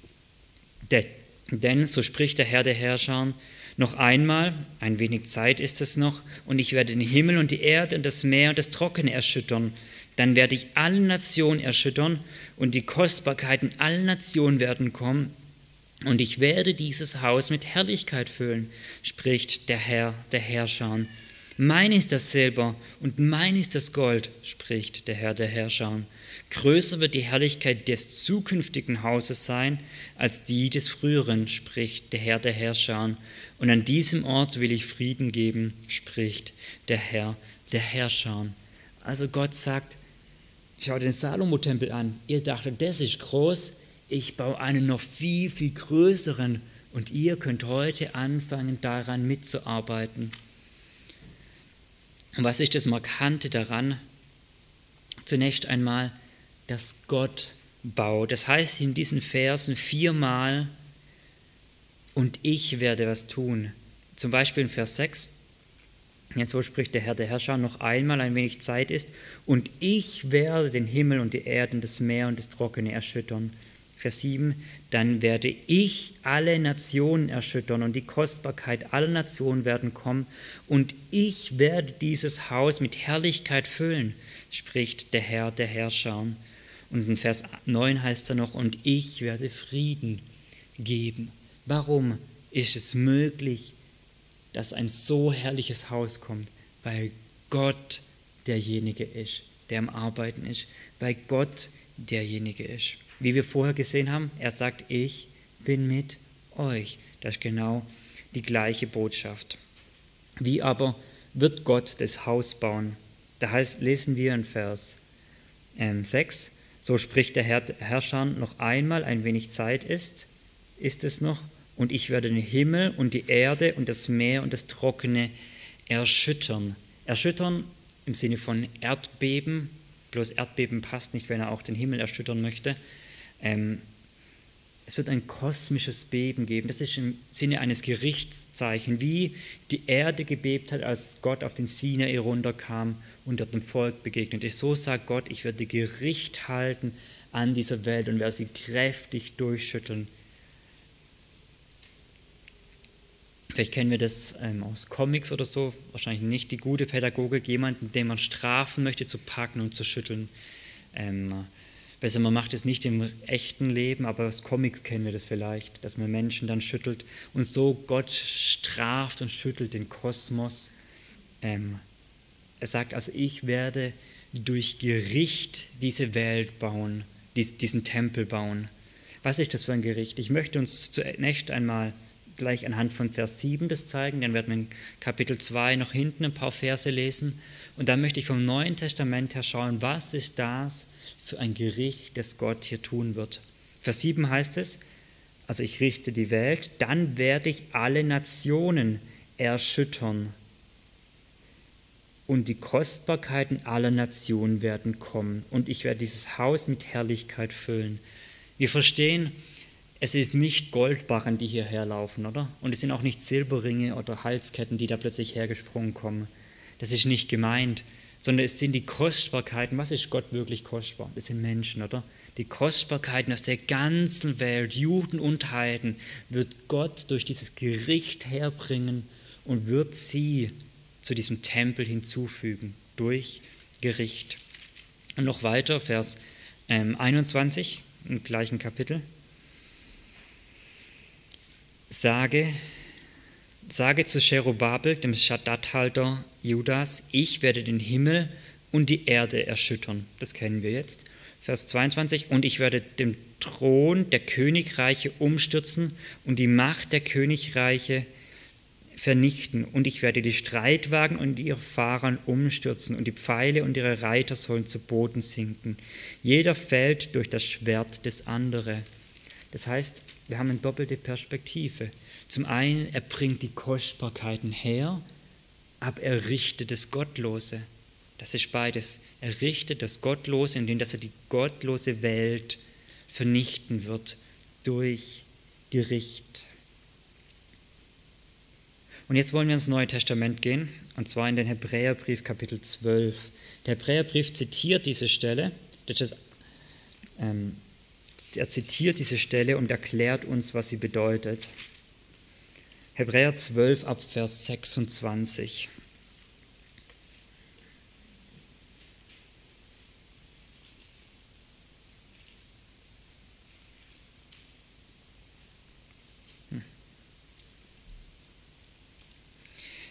denn, so spricht der Herr, der Herrscher, noch einmal, ein wenig Zeit ist es noch, und ich werde den Himmel und die Erde und das Meer und das Trockene erschüttern. Dann werde ich alle Nationen erschüttern, und die Kostbarkeiten aller Nationen werden kommen, und ich werde dieses Haus mit Herrlichkeit füllen, spricht der Herr, der Herrscher. Mein ist das Silber und mein ist das Gold, spricht der Herr der Herrscher. Größer wird die Herrlichkeit des zukünftigen Hauses sein, als die des früheren, spricht der Herr der Herrscher. Und an diesem Ort will ich Frieden geben, spricht der Herr der Herrscher. Also Gott sagt, schau den Salomo-Tempel an. Ihr dachtet, das ist groß. Ich baue einen noch viel, viel größeren. Und ihr könnt heute anfangen, daran mitzuarbeiten. Und was ist das Markante daran? Zunächst einmal, dass Gott baut. Das heißt in diesen Versen viermal, und ich werde was tun. Zum Beispiel in Vers sechs, jetzt so spricht der Herr der Herrscher, noch einmal ein wenig Zeit ist, und ich werde den Himmel und die Erde und das Meer und das Trockene erschüttern. Vers sieben, dann werde ich alle Nationen erschüttern und die Kostbarkeit aller Nationen werden kommen und ich werde dieses Haus mit Herrlichkeit füllen, spricht der Herr der Herrscher. Und in Vers neun heißt er noch, und ich werde Frieden geben. Warum ist es möglich, dass ein so herrliches Haus kommt? Weil Gott derjenige ist, der am Arbeiten ist, weil Gott derjenige ist. Wie wir vorher gesehen haben, er sagt, ich bin mit euch. Das ist genau die gleiche Botschaft. Wie aber wird Gott das Haus bauen? Da heißt, lesen wir in Vers ähm, sechs, so spricht der Herr, Herrscher, noch einmal ein wenig Zeit ist, ist es noch, und ich werde den Himmel und die Erde und das Meer und das Trockene erschüttern. Erschüttern im Sinne von Erdbeben, bloß Erdbeben passt nicht, wenn er auch den Himmel erschüttern möchte. Ähm, es wird ein kosmisches Beben geben. Das ist im Sinne eines Gerichtszeichens, wie die Erde gebebt hat, als Gott auf den Sinai runterkam und dort dem Volk begegnet ist. So sagt Gott, ich werde Gericht halten an dieser Welt und werde sie kräftig durchschütteln. Vielleicht kennen wir das ähm, aus Comics oder so, wahrscheinlich nicht die gute Pädagogik, jemanden, den man strafen möchte, zu packen und zu schütteln. Ähm, besser, man macht es nicht im echten Leben, aber aus Comics kennen wir das vielleicht, dass man Menschen dann schüttelt. Und so Gott straft und schüttelt den Kosmos. Ähm, er sagt also, ich werde durch Gericht diese Welt bauen, dies, diesen Tempel bauen. Was ist das für ein Gericht? Ich möchte uns zunächst einmal gleich anhand von Vers sieben das zeigen, dann werden wir in Kapitel zwei noch hinten ein paar Verse lesen und dann möchte ich vom Neuen Testament her schauen, was ist das für ein Gericht, das Gott hier tun wird. Vers sieben heißt es, also ich richte die Welt, dann werde ich alle Nationen erschüttern und die Kostbarkeiten aller Nationen werden kommen und ich werde dieses Haus mit Herrlichkeit füllen. Wir verstehen, es ist nicht Goldbarren, die hierher laufen, oder? Und es sind auch nicht Silberringe oder Halsketten, die da plötzlich hergesprungen kommen. Das ist nicht gemeint, sondern es sind die Kostbarkeiten. Was ist Gott wirklich kostbar? Das sind Menschen, oder? Die Kostbarkeiten aus der ganzen Welt, Juden und Heiden, wird Gott durch dieses Gericht herbringen und wird sie zu diesem Tempel hinzufügen, durch Gericht. Und noch weiter, Vers einundzwanzig im gleichen Kapitel. Sage, sage zu Cherubabel, dem Statthalter Judas, ich werde den Himmel und die Erde erschüttern. Das kennen wir jetzt. Vers zweiundzwanzig, und ich werde den Thron der Königreiche umstürzen und die Macht der Königreiche vernichten. Und ich werde die Streitwagen und ihre Fahrer umstürzen und die Pfeile und ihre Reiter sollen zu Boden sinken. Jeder fällt durch das Schwert des anderen. Das heißt, wir haben eine doppelte Perspektive. Zum einen, er bringt die Kostbarkeiten her, aber er richtet das Gottlose. Das ist beides. Er richtet das Gottlose, indem dass er die gottlose Welt vernichten wird durch Gericht. Und jetzt wollen wir ins Neue Testament gehen, und zwar in den Hebräerbrief Kapitel zwölf. Der Hebräerbrief zitiert diese Stelle, das ist, ähm, er zitiert diese Stelle und erklärt uns, was sie bedeutet. Hebräer zwölf ab Vers sechsundzwanzig.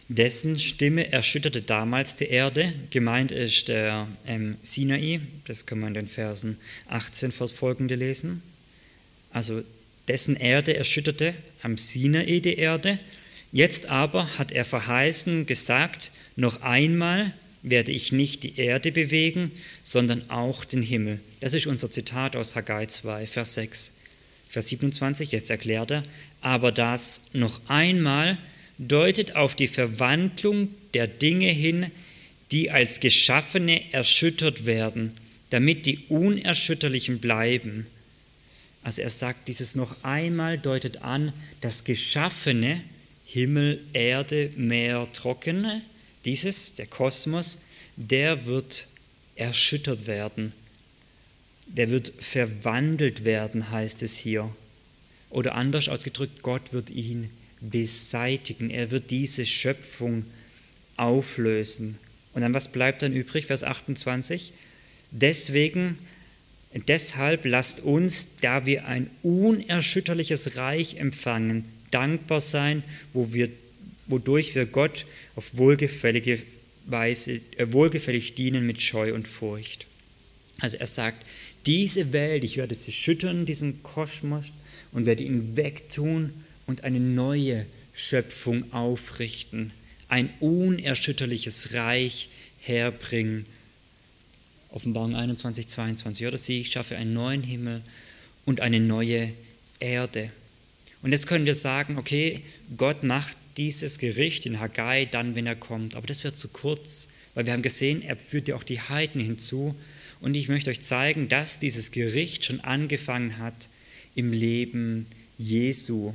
Dessen Stimme erschütterte damals die Erde. Gemeint ist der ähm, Sinai, das kann man in den Versen achtzehn fortfolgende lesen. Also dessen Erde erschütterte am Sinai die Erde. Jetzt aber hat er verheißen, gesagt, noch einmal werde ich nicht die Erde bewegen, sondern auch den Himmel. Das ist unser Zitat aus Haggai zwei, Vers sechs. Vers siebenundzwanzig, jetzt erklärt er, aber das noch einmal deutet auf die Verwandlung der Dinge hin, die als Geschaffene erschüttert werden, damit die Unerschütterlichen bleiben. Also er sagt, dieses noch einmal deutet an, das Geschaffene, Himmel, Erde, Meer, Trockene, dieses, der Kosmos, der wird erschüttert werden. Der wird verwandelt werden, heißt es hier. Oder anders ausgedrückt, Gott wird ihn beseitigen. Er wird diese Schöpfung auflösen. Und dann, was bleibt dann übrig? Vers achtundzwanzig. Deswegen, deshalb lasst uns, da wir ein unerschütterliches Reich empfangen, dankbar sein, wo wir, wodurch wir Gott auf wohlgefällige Weise, äh, wohlgefällig dienen mit Scheu und Furcht. Also er sagt, diese Welt, ich werde sie schüttern, diesen Kosmos, und werde ihn wegtun und eine neue Schöpfung aufrichten, ein unerschütterliches Reich herbringen. Offenbarung einundzwanzig, zweiundzwanzig, oder sie, ich schaffe einen neuen Himmel und eine neue Erde. Und jetzt können wir sagen, okay, Gott macht dieses Gericht in Haggai dann, wenn er kommt, aber das wird zu kurz, weil wir haben gesehen, er führt ja auch die Heiden hinzu. Und ich möchte euch zeigen, dass dieses Gericht schon angefangen hat im Leben Jesu.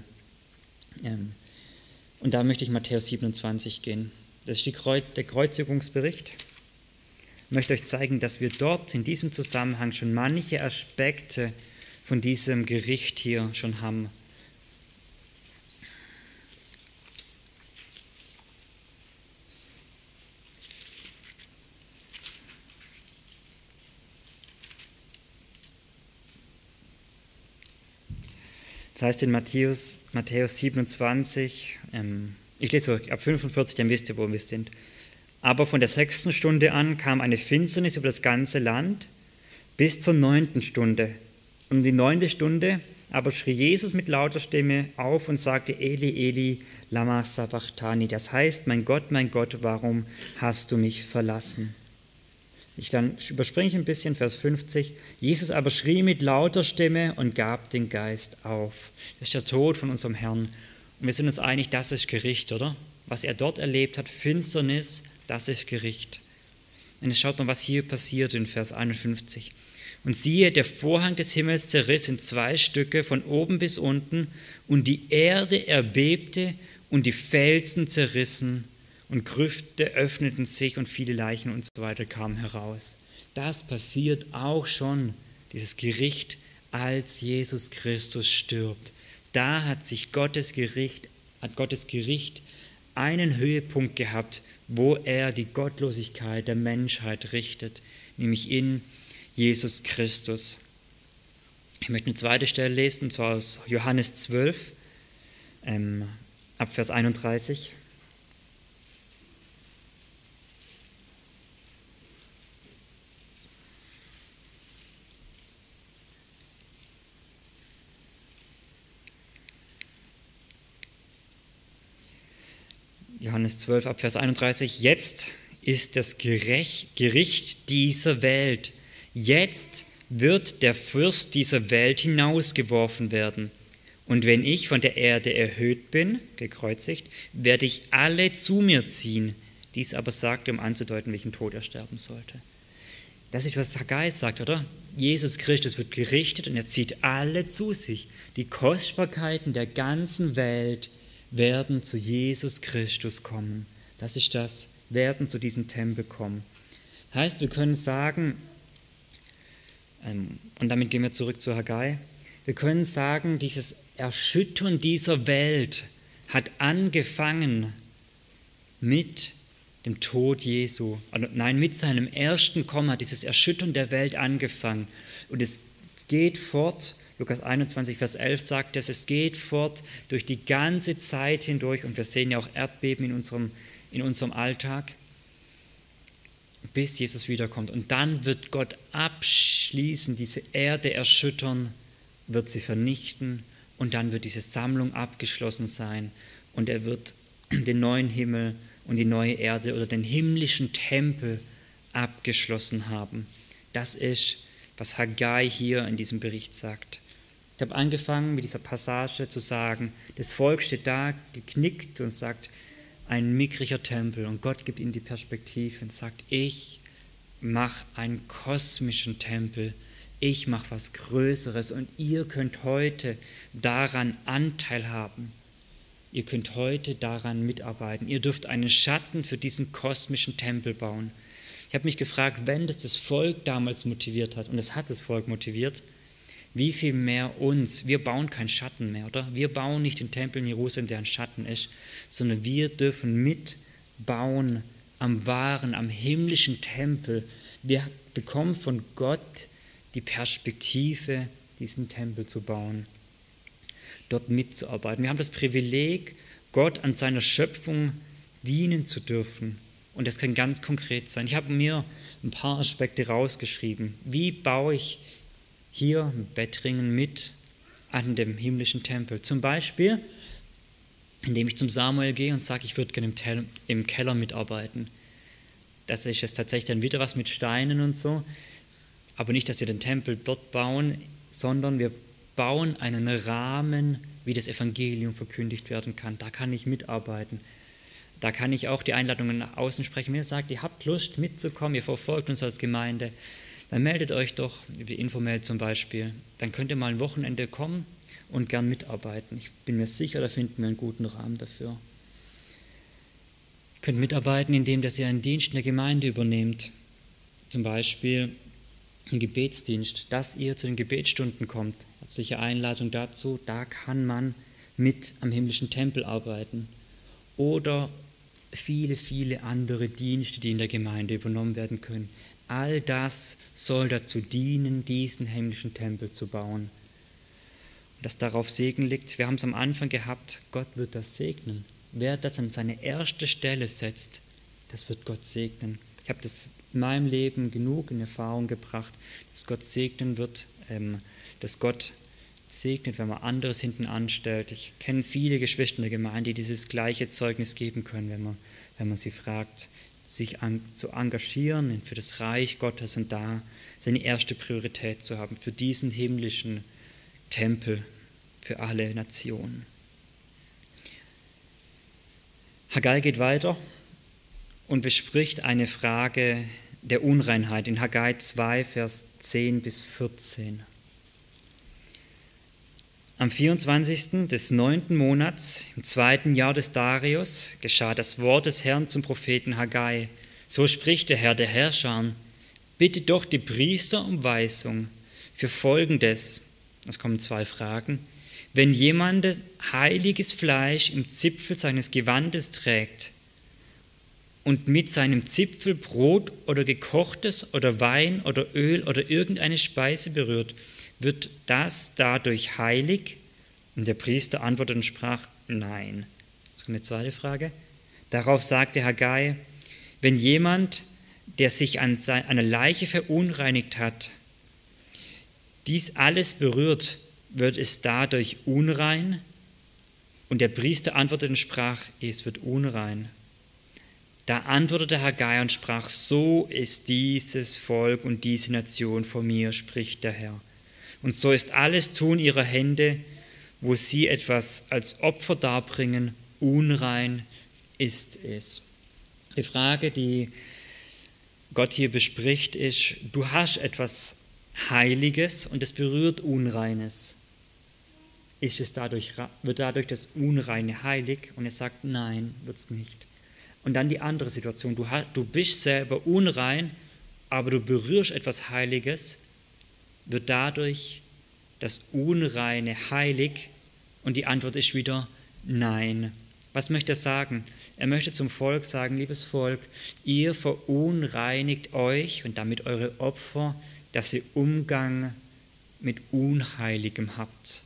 Und da möchte ich Matthäus siebenundzwanzig gehen. Das ist die Kreuz, der Kreuzigungsbericht. Ich möchte euch zeigen, dass wir dort in diesem Zusammenhang schon manche Aspekte von diesem Gericht hier schon haben. Das heißt in Matthäus, Matthäus siebenundzwanzig, ähm, ich lese euch ab fünfundvierzig, dann wisst ihr, wo wir sind. Aber von der sechsten Stunde an kam eine Finsternis über das ganze Land bis zur neunten Stunde. Und um die neunte Stunde aber schrie Jesus mit lauter Stimme auf und sagte, Eli, Eli, lama sabachthani. Das heißt, mein Gott, mein Gott, warum hast du mich verlassen? Ich dann überspringe ich ein bisschen, Vers fünfzig. Jesus aber schrie mit lauter Stimme und gab den Geist auf. Das ist der Tod von unserem Herrn. Und wir sind uns einig, das ist Gericht, oder? Was er dort erlebt hat, Finsternis, das ist Gericht. Und jetzt schaut mal, was hier passiert in Vers einundfünfzig. Und siehe, der Vorhang des Himmels zerriss in zwei Stücke von oben bis unten und die Erde erbebte und die Felsen zerrissen. Und Grüfte öffneten sich und viele Leichen und so weiter kamen heraus. Das passiert auch schon, dieses Gericht, als Jesus Christus stirbt. Da hat sich Gottes Gericht, hat Gottes Gericht einen Höhepunkt gehabt, wo er die Gottlosigkeit der Menschheit richtet, nämlich in Jesus Christus. Ich möchte eine zweite Stelle lesen, und zwar aus Johannes zwölf, ähm, ab Vers einunddreißig. Johannes zwölf, ab Vers einunddreißig. Jetzt ist das Gericht dieser Welt. Jetzt wird der Fürst dieser Welt hinausgeworfen werden. Und wenn ich von der Erde erhöht bin, gekreuzigt, werde ich alle zu mir ziehen. Dies aber sagte, um anzudeuten, welchen Tod er sterben sollte. Das ist, was Haggai sagt, oder? Jesus Christus wird gerichtet und er zieht alle zu sich. Die Kostbarkeiten der ganzen Welt werden zu Jesus Christus kommen. Das ist das, werden zu diesem Tempel kommen. Das heißt, wir können sagen, ähm, und damit gehen wir zurück zu Haggai, wir können sagen, dieses Erschüttern dieser Welt hat angefangen mit dem Tod Jesu. Nein, mit seinem ersten Kommen hat dieses Erschüttern der Welt angefangen. Und es geht fort. Lukas einundzwanzig, Vers elf sagt es, es geht fort durch die ganze Zeit hindurch und wir sehen ja auch Erdbeben in unserem in unserem Alltag, bis Jesus wiederkommt. Und dann wird Gott abschließend diese Erde erschüttern, wird sie vernichten und dann wird diese Sammlung abgeschlossen sein und er wird den neuen Himmel und die neue Erde oder den himmlischen Tempel abgeschlossen haben. Das ist, was Haggai hier in diesem Bericht sagt. Ich habe angefangen mit dieser Passage zu sagen, das Volk steht da geknickt und sagt, ein mickriger Tempel, und Gott gibt ihnen die Perspektive und sagt, ich mache einen kosmischen Tempel, ich mache was Größeres und ihr könnt heute daran Anteil haben. Ihr könnt heute daran mitarbeiten. Ihr dürft einen Schatten für diesen kosmischen Tempel bauen. Ich habe mich gefragt, wenn das das Volk damals motiviert hat, und es hat das Volk motiviert, wie viel mehr uns, wir bauen keinen Schatten mehr, oder? Wir bauen nicht den Tempel in Jerusalem, der ein Schatten ist, sondern wir dürfen mitbauen am wahren, am himmlischen Tempel. Wir bekommen von Gott die Perspektive, diesen Tempel zu bauen, dort mitzuarbeiten. Wir haben das Privileg, Gott an seiner Schöpfung dienen zu dürfen. Und das kann ganz konkret sein. Ich habe mir ein paar Aspekte rausgeschrieben. Wie baue ich hier in Bettringen mit an dem himmlischen Tempel? Zum Beispiel, indem ich zum Samuel gehe und sage, ich würde gerne im, Tel- im Keller mitarbeiten. Das ist jetzt tatsächlich dann wieder was mit Steinen und so. Aber nicht, dass wir den Tempel dort bauen, sondern wir bauen einen Rahmen, wie das Evangelium verkündigt werden kann. Da kann ich mitarbeiten. Da kann ich auch die Einladungen nach außen sprechen. Wenn ihr sagt, ihr habt Lust mitzukommen, ihr verfolgt uns als Gemeinde, dann meldet euch doch über die Infomail zum Beispiel. Dann könnt ihr mal ein Wochenende kommen und gern mitarbeiten. Ich bin mir sicher, da finden wir einen guten Rahmen dafür. Ihr könnt mitarbeiten, indem dass ihr einen Dienst in der Gemeinde übernehmt. Zum Beispiel einen Gebetsdienst, dass ihr zu den Gebetsstunden kommt. Herzliche Einladung dazu, da kann man mit am himmlischen Tempel arbeiten. Oder viele, viele andere Dienste, die in der Gemeinde übernommen werden können. All das soll dazu dienen, diesen himmlischen Tempel zu bauen. Und dass darauf Segen liegt, wir haben es am Anfang gehabt, Gott wird das segnen. Wer das an seine erste Stelle setzt, das wird Gott segnen. Ich habe das in meinem Leben genug in Erfahrung gebracht, dass Gott segnen wird, ähm, dass Gott segnet, wenn man anderes hinten anstellt. Ich kenne viele Geschwister in der Gemeinde, die dieses gleiche Zeugnis geben können, wenn man, wenn man sie fragt, sich an, zu engagieren für das Reich Gottes und da seine erste Priorität zu haben, für diesen himmlischen Tempel, für alle Nationen. Haggai geht weiter und bespricht eine Frage der Unreinheit in Haggai zwei, Vers zehn bis vierzehn. Am vierundzwanzigsten des neunten Monats, im zweiten Jahr des Darius, geschah das Wort des Herrn zum Propheten Haggai. So spricht der Herr der Herrscher: Bitte doch die Priester um Weisung für Folgendes. Es kommen zwei Fragen. Wenn jemand heiliges Fleisch im Zipfel seines Gewandes trägt und mit seinem Zipfel Brot oder gekochtes oder Wein oder Öl oder irgendeine Speise berührt, wird das dadurch heilig? Und der Priester antwortete und sprach, nein. Das kommt eine zweite Frage. Darauf sagte Haggai, wenn jemand, der sich an einer Leiche verunreinigt hat, dies alles berührt, wird es dadurch unrein? Und der Priester antwortete und sprach, es wird unrein. Da antwortete Haggai und sprach, so ist dieses Volk und diese Nation vor mir, spricht der Herr. Und so ist alles Tun ihrer Hände, wo sie etwas als Opfer darbringen, unrein ist es. Die Frage, die Gott hier bespricht, ist, du hast etwas Heiliges und es berührt Unreines. Ist es dadurch, wird dadurch das Unreine heilig? Und er sagt, nein, wird es nicht. Und dann die andere Situation, du, hast, du bist selber unrein, aber du berührst etwas Heiliges, wird dadurch das Unreine heilig? Und die Antwort ist wieder nein. Was möchte er sagen? Er möchte zum Volk sagen, liebes Volk, ihr verunreinigt euch und damit eure Opfer, dass ihr Umgang mit Unheiligem habt.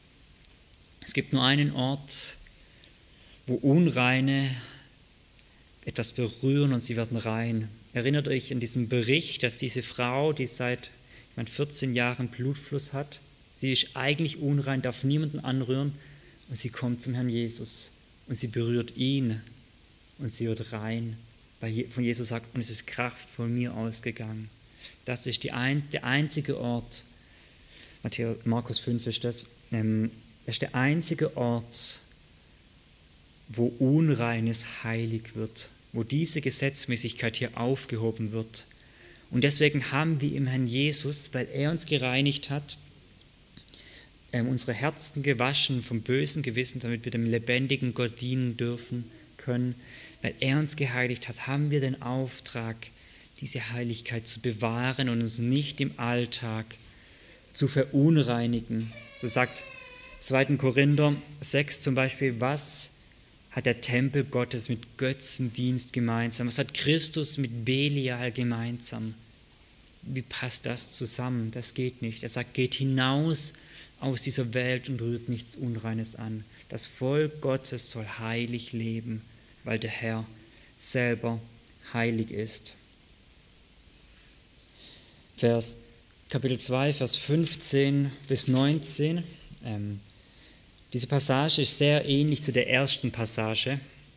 Es gibt nur einen Ort, wo Unreine etwas berühren und sie werden rein. Erinnert euch an diesen Bericht, dass diese Frau, die seit ich meine, vierzehn Jahren Blutfluss hat, sie ist eigentlich unrein, darf niemanden anrühren und sie kommt zum Herrn Jesus und sie berührt ihn und sie wird rein, weil von Jesus sagt, und es ist Kraft von mir ausgegangen. Das ist die ein, der einzige Ort, Matthäus, Markus fünf ist das, ähm, das ist der einzige Ort, wo Unreines heilig wird, wo diese Gesetzmäßigkeit hier aufgehoben wird. Und deswegen haben wir im Herrn Jesus, weil er uns gereinigt hat, ähm, unsere Herzen gewaschen vom bösen Gewissen, damit wir dem lebendigen Gott dienen dürfen können, weil er uns geheiligt hat, haben wir den Auftrag, diese Heiligkeit zu bewahren und uns nicht im Alltag zu verunreinigen. So sagt zweiter Korinther sechs zum Beispiel, was hat der Tempel Gottes mit Götzendienst gemeinsam? Was hat Christus mit Belial gemeinsam? Wie passt das zusammen? Das geht nicht. Er sagt, geht hinaus aus dieser Welt und rührt nichts Unreines an. Das Volk Gottes soll heilig leben, weil der Herr selber heilig ist. Vers, Kapitel zwei, Vers fünfzehn bis neunzehn. Ähm, diese Passage ist sehr ähnlich zu der ersten Passage,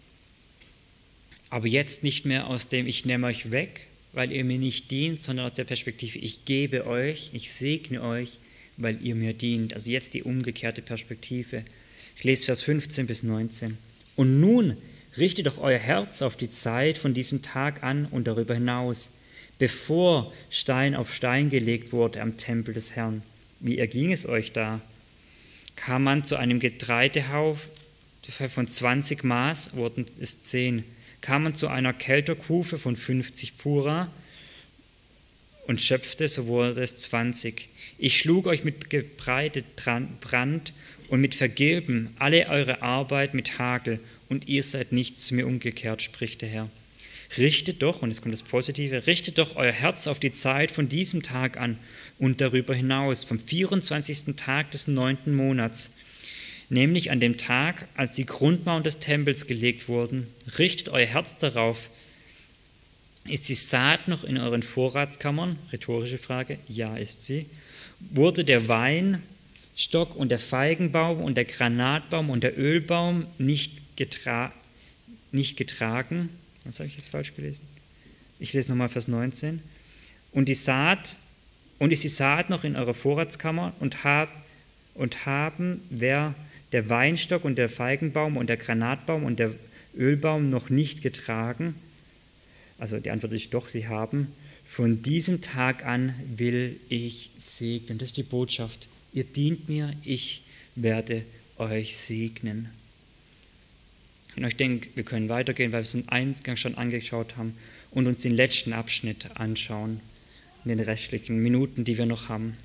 aber jetzt nicht mehr aus dem Ich nehme euch weg, weil ihr mir nicht dient, sondern aus der Perspektive Ich gebe euch, ich segne euch, weil ihr mir dient. Also jetzt die umgekehrte Perspektive. Ich lese Vers fünfzehn bis neunzehn. Und nun richtet doch euer Herz auf die Zeit von diesem Tag an und darüber hinaus, bevor Stein auf Stein gelegt wurde am Tempel des Herrn. Wie erging es euch da? Kam man zu einem Getreidehaufen von zwanzig Maß, wurden es zehn. Kam man zu einer Kelterkufe von fünfzig Pura und schöpfte, so wurde es zwanzig. Ich schlug euch mit Getreidebrand und mit Vergilben alle eure Arbeit mit Hagel, und ihr seid nicht zu mir umgekehrt, spricht der Herr. Richtet doch, und jetzt kommt das Positive, richtet doch euer Herz auf die Zeit von diesem Tag an und darüber hinaus, vom vierundzwanzigsten Tag des neunten Monats, nämlich an dem Tag, als die Grundmauern des Tempels gelegt wurden. Richtet euer Herz darauf. Ist die Saat noch in euren Vorratskammern? Rhetorische Frage. Ja, ist sie. Wurde der Weinstock und der Feigenbaum und der Granatbaum und der Ölbaum nicht, getra- nicht getragen? Was habe ich jetzt falsch gelesen? Ich lese nochmal Vers neunzehn. Und die Saat, und ist die Saat noch in eurer Vorratskammer und, hab, und haben, wer der Weinstock und der Feigenbaum und der Granatbaum und der Ölbaum noch nicht getragen? Also die Antwort ist doch, sie haben. Von diesem Tag an will ich segnen. Das ist die Botschaft. Ihr dient mir, ich werde euch segnen. Und ich denke, wir können weitergehen, weil wir es im Eingang schon angeschaut haben und uns den letzten Abschnitt anschauen, in den restlichen Minuten, die wir noch haben.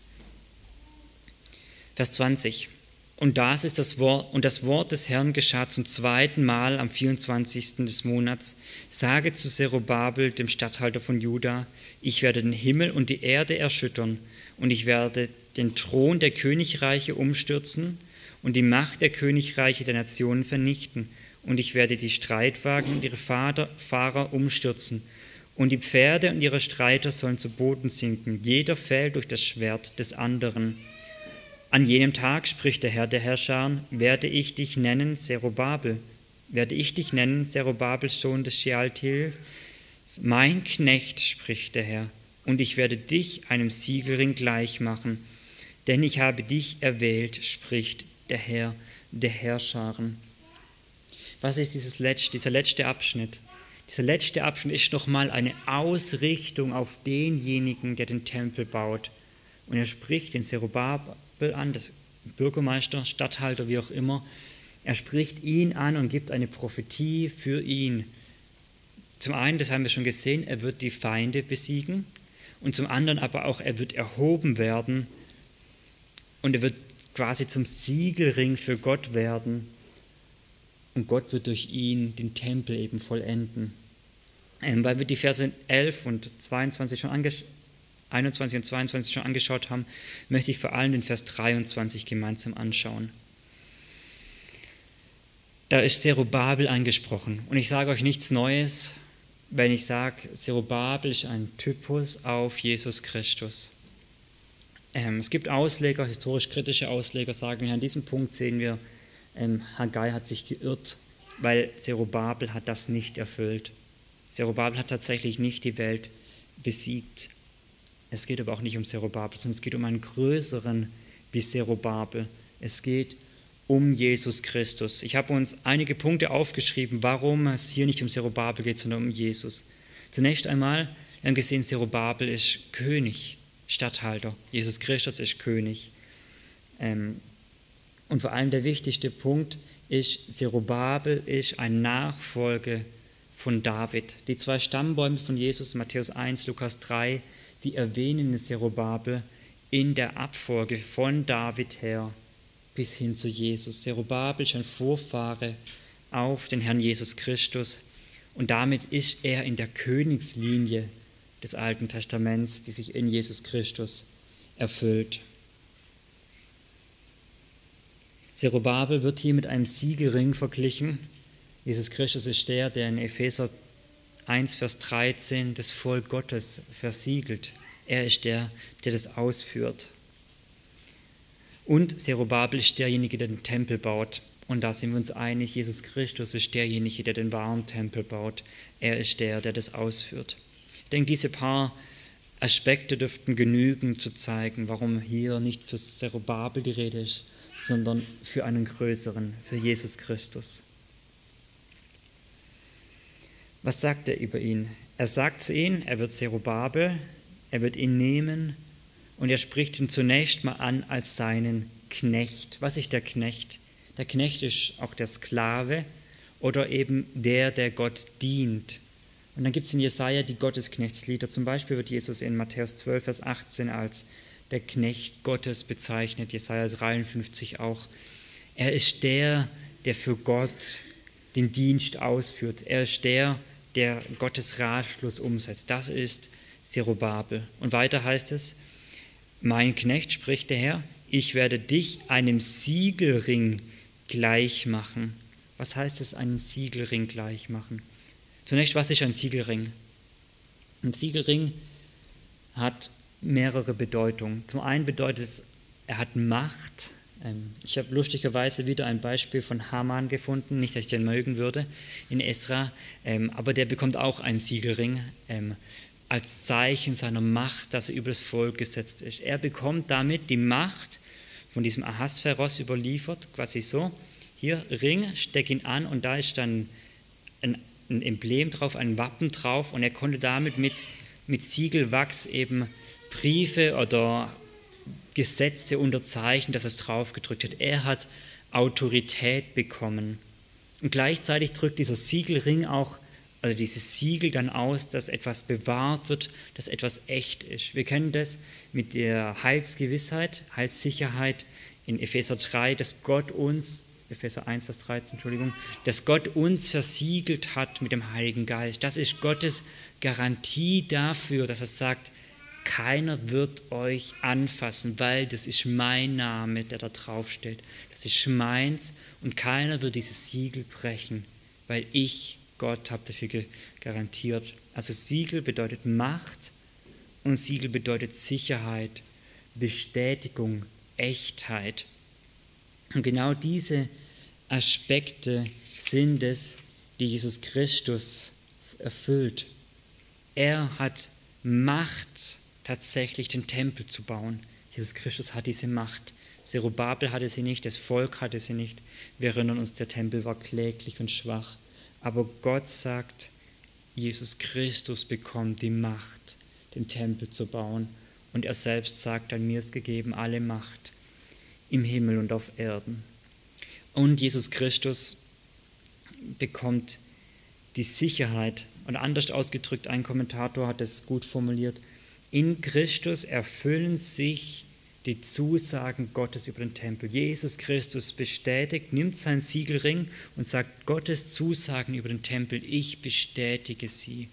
Vers zwanzig. Und das ist das Wort, und das Wort des Herrn geschah zum zweiten Mal am vierundzwanzigsten des Monats. Sage zu Zerubabel, dem Statthalter von Juda, ich werde den Himmel und die Erde erschüttern, und ich werde den Thron der Königreiche umstürzen und die Macht der Königreiche der Nationen vernichten. Und ich werde die Streitwagen und ihre Fahrer umstürzen. Und die Pferde und ihre Streiter sollen zu Boden sinken. Jeder fällt durch das Schwert des anderen. An jenem Tag, spricht der Herr der Herrscher, werde ich dich nennen Zerubabel. Werde ich dich nennen Zerubabel, Sohn des Shealtiel. Mein Knecht, spricht der Herr. Und ich werde dich einem Siegelring gleich machen. Denn ich habe dich erwählt, spricht der Herr der Herrscharen. Was ist dieses letzte, dieser letzte Abschnitt? Dieser letzte Abschnitt ist nochmal eine Ausrichtung auf denjenigen, der den Tempel baut. Und er spricht den Zerubabel an, das Bürgermeister, Statthalter, wie auch immer. Er spricht ihn an und gibt eine Prophetie für ihn. Zum einen, das haben wir schon gesehen, er wird die Feinde besiegen. Und zum anderen aber auch, er wird erhoben werden. Und er wird quasi zum Siegelring für Gott werden. Und Gott wird durch ihn den Tempel eben vollenden. Ähm, weil wir die Verse elf und zweiundzwanzig schon angesch- einundzwanzig und zweiundzwanzig schon angeschaut haben, möchte ich vor allem den Vers dreiundzwanzig gemeinsam anschauen. Da ist Zerubabel angesprochen. Und ich sage euch nichts Neues, wenn ich sage, Zerubabel ist ein Typus auf Jesus Christus. Ähm, es gibt Ausleger, historisch-kritische Ausleger, sagen, an diesem Punkt sehen wir, ähm, Haggai hat sich geirrt, weil Zerubabel hat das nicht erfüllt. Zerubabel hat tatsächlich nicht die Welt besiegt. Es geht aber auch nicht um Zerubabel, sondern es geht um einen größeren wie Zerubabel. Es geht um Jesus Christus. Ich habe uns einige Punkte aufgeschrieben, warum es hier nicht um Zerubabel geht, sondern um Jesus. Zunächst einmal, wir haben gesehen, Zerubabel ist König, Statthalter. Jesus Christus ist König. Und vor allem der wichtigste Punkt ist, Zerubabel ist ein Nachfolger von David. Die zwei Stammbäume von Jesus, Matthäus eins, Lukas drei, die erwähnen Zerubabel in der Abfolge von David her bis hin zu Jesus. Zerubabel ist ein Vorfahre auf den Herrn Jesus Christus und damit ist er in der Königslinie des Alten Testaments, die sich in Jesus Christus erfüllt. Zerubabel wird hier mit einem Siegelring verglichen. Jesus Christus ist der, der in Epheser eins, Vers dreizehn das Volk Gottes versiegelt. Er ist der, der das ausführt. Und Zerubabel ist derjenige, der den Tempel baut. Und da sind wir uns einig, Jesus Christus ist derjenige, der den wahren Tempel baut. Er ist der, der das ausführt. Ich denke, diese paar Aspekte dürften genügen, zu zeigen, warum hier nicht für Zerubabel die Rede ist, sondern für einen größeren, für Jesus Christus. Was sagt er über ihn? Er sagt zu ihm, er wird Zerubabel, er wird ihn nehmen und er spricht ihn zunächst mal an als seinen Knecht. Was ist der Knecht? Der Knecht ist auch der Sklave oder eben der, der Gott dient. Und dann gibt es in Jesaja die Gottesknechtslieder. Zum Beispiel wird Jesus in Matthäus zwölf, Vers achtzehn als der Knecht Gottes bezeichnet, Jesaja dreiundfünfzig auch. Er ist der, der für Gott den Dienst ausführt. Er ist der, der Gottes Ratschluss umsetzt. Das ist Zerubabel. Und weiter heißt es, mein Knecht, spricht der Herr, ich werde dich einem Siegelring gleich machen. Was heißt es, einen Siegelring gleich machen? Zunächst, was ist ein Siegelring? Ein Siegelring hat mehrere Bedeutungen. Zum einen bedeutet es, er hat Macht. Ich habe lustigerweise wieder ein Beispiel von Haman gefunden, nicht, dass ich den mögen würde, in Esra, aber der bekommt auch einen Siegelring als Zeichen seiner Macht, dass er über das Volk gesetzt ist. Er bekommt damit die Macht von diesem Ahasveros überliefert, quasi so, hier Ring, steck ihn an und da ist dann ein, ein Emblem drauf, ein Wappen drauf und er konnte damit mit, mit Siegelwachs eben Briefe oder Gesetze unterzeichnen, dass es draufgedrückt hat. Er hat Autorität bekommen. Und gleichzeitig drückt dieser Siegelring auch, also dieses Siegel dann aus, dass etwas bewahrt wird, dass etwas echt ist. Wir kennen das mit der Heilsgewissheit, Heilssicherheit in Epheser drei, dass Gott uns, Epheser eins, Vers dreizehn, Entschuldigung, dass Gott uns versiegelt hat mit dem Heiligen Geist. Das ist Gottes Garantie dafür, dass er sagt, keiner wird euch anfassen, weil das ist mein Name, der da drauf steht. Das ist meins und keiner wird dieses Siegel brechen, weil ich, Gott, habe dafür garantiert. Also Siegel bedeutet Macht und Siegel bedeutet Sicherheit, Bestätigung, Echtheit. Und genau diese Aspekte sind es, die Jesus Christus erfüllt. Er hat Macht, tatsächlich den Tempel zu bauen. Jesus Christus hat diese Macht. Zerubabel hatte sie nicht, das Volk hatte sie nicht. Wir erinnern uns, der Tempel war kläglich und schwach. Aber Gott sagt, Jesus Christus bekommt die Macht, den Tempel zu bauen. Und er selbst sagt, an mir ist gegeben alle Macht im Himmel und auf Erden. Und Jesus Christus bekommt die Sicherheit. Und anders ausgedrückt, ein Kommentator hat es gut formuliert, in Christus erfüllen sich die Zusagen Gottes über den Tempel. Jesus Christus bestätigt, nimmt seinen Siegelring und sagt, Gottes Zusagen über den Tempel, ich bestätige sie.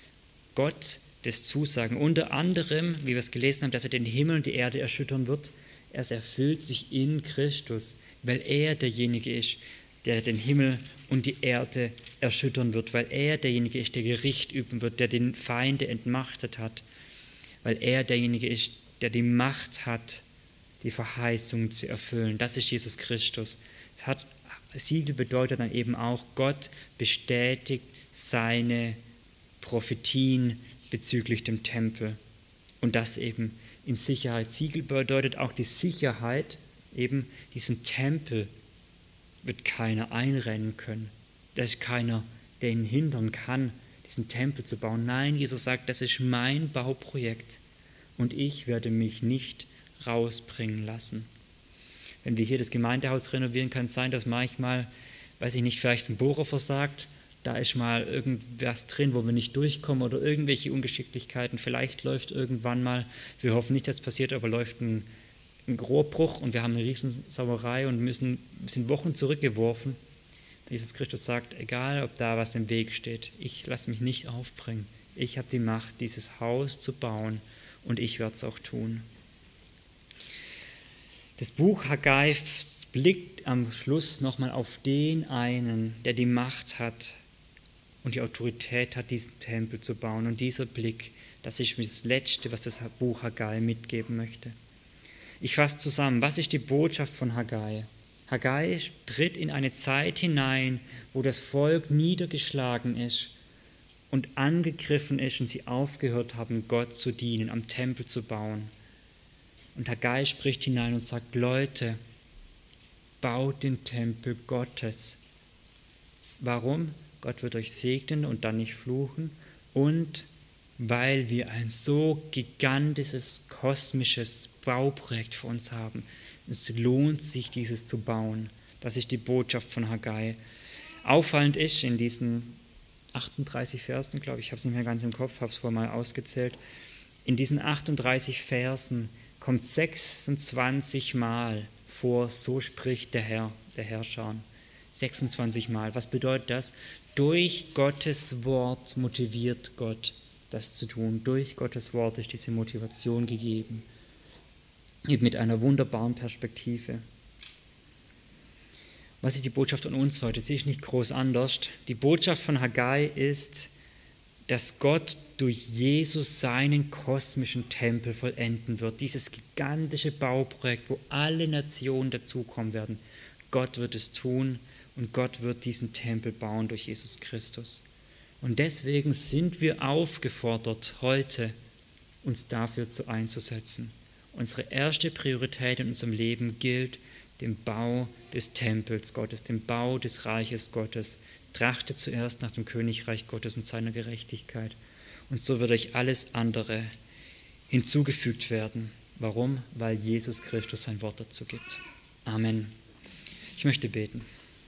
Gott des Zusagen, unter anderem, wie wir es gelesen haben, dass er den Himmel und die Erde erschüttern wird, es erfüllt sich in Christus, weil er derjenige ist, der den Himmel und die Erde erschüttern wird, weil er derjenige ist, der Gericht üben wird, der den Feinde entmachtet hat, weil er derjenige ist, der die Macht hat, die Verheißungen zu erfüllen. Das ist Jesus Christus. Das hat, Siegel bedeutet dann eben auch, Gott bestätigt seine Prophetien bezüglich dem Tempel. Und das eben in Sicherheit. Siegel bedeutet auch die Sicherheit, eben diesen Tempel wird keiner einrennen können. Da ist keiner, der ihn hindern kann, diesen Tempel zu bauen. Nein, Jesus sagt, das ist mein Bauprojekt und ich werde mich nicht rausbringen lassen. Wenn wir hier das Gemeindehaus renovieren, kann es sein, dass manchmal, weiß ich nicht, vielleicht ein Bohrer versagt, da ist mal irgendwas drin, wo wir nicht durchkommen oder irgendwelche Ungeschicklichkeiten. Vielleicht läuft irgendwann mal, wir hoffen nicht, dass es passiert, aber läuft ein, ein Rohrbruch und wir haben eine riesen Sauerei und müssen, sind Wochen zurückgeworfen. Jesus Christus sagt, egal ob da was im Weg steht, ich lasse mich nicht aufbringen. Ich habe die Macht, dieses Haus zu bauen und ich werde es auch tun. Das Buch Haggai blickt am Schluss nochmal auf den einen, der die Macht hat und die Autorität hat, diesen Tempel zu bauen. Und dieser Blick, das ist das Letzte, was das Buch Haggai mitgeben möchte. Ich fasse zusammen, was ist die Botschaft von Haggai? Haggai tritt in eine Zeit hinein, wo das Volk niedergeschlagen ist und angegriffen ist und sie aufgehört haben, Gott zu dienen, am Tempel zu bauen. Und Haggai spricht hinein und sagt, Leute, baut den Tempel Gottes. Warum? Gott wird euch segnen und dann nicht fluchen. Und weil wir ein so gigantisches, kosmisches Bauprojekt vor uns haben. Es lohnt sich, dieses zu bauen. Das ist die Botschaft von Haggai. Auffallend ist in diesen achtunddreißig Versen, glaube ich, ich habe es nicht mehr ganz im Kopf, habe es vorher mal ausgezählt, in diesen achtunddreißig Versen kommt sechsundzwanzig Mal vor, so spricht der Herr, der Herrscher. sechsundzwanzig Mal. Was bedeutet das? Durch Gottes Wort motiviert Gott, das zu tun. Durch Gottes Wort ist diese Motivation gegeben. Eben mit einer wunderbaren Perspektive. Was ist die Botschaft an uns heute? Sie ist nicht groß anders. Die Botschaft von Haggai ist, dass Gott durch Jesus seinen kosmischen Tempel vollenden wird. Dieses gigantische Bauprojekt, wo alle Nationen dazukommen werden. Gott wird es tun und Gott wird diesen Tempel bauen durch Jesus Christus. Und deswegen sind wir aufgefordert, heute uns dafür zu einzusetzen. Unsere erste Priorität in unserem Leben gilt dem Bau des Tempels Gottes, dem Bau des Reiches Gottes. Trachtet zuerst nach dem Königreich Gottes und seiner Gerechtigkeit. Und so wird euch alles andere hinzugefügt werden. Warum? Weil Jesus Christus sein Wort dazu gibt. Amen. Ich möchte beten.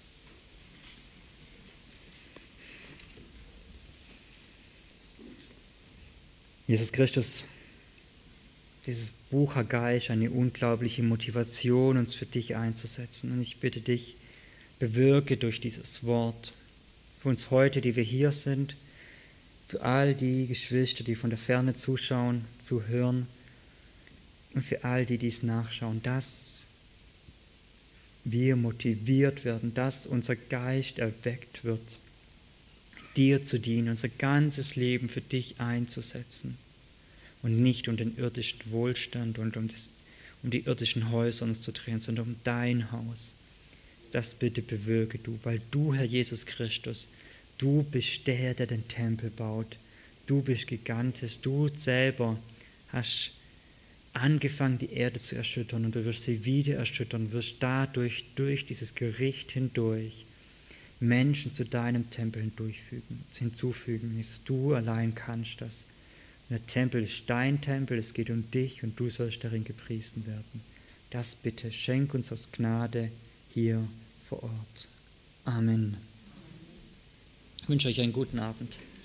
Jesus Christus, dieses Buch Haggai ist eine unglaubliche Motivation, uns für dich einzusetzen. Und ich bitte dich, bewirke durch dieses Wort für uns heute, die wir hier sind, für all die Geschwister, die von der Ferne zuschauen, zuhören und für all die, die es nachschauen, dass wir motiviert werden, dass unser Geist erweckt wird, dir zu dienen, unser ganzes Leben für dich einzusetzen und nicht um den irdischen Wohlstand und um, das, um die irdischen Häuser uns zu drehen, sondern um dein Haus. Das bitte bewirke du, weil du, Herr Jesus Christus, du bist der, der den Tempel baut. Du bist gigantisch, du selber hast angefangen, die Erde zu erschüttern und du wirst sie wieder erschüttern, wirst dadurch, durch dieses Gericht hindurch, Menschen zu deinem Tempel hindurchfügen, hinzufügen. Jesus, du allein kannst das. Und der Tempel ist dein Tempel, es geht um dich und du sollst darin gepriesen werden. Das bitte, schenk uns aus Gnade hier vor Ort. Amen. Ich wünsche euch einen guten Abend.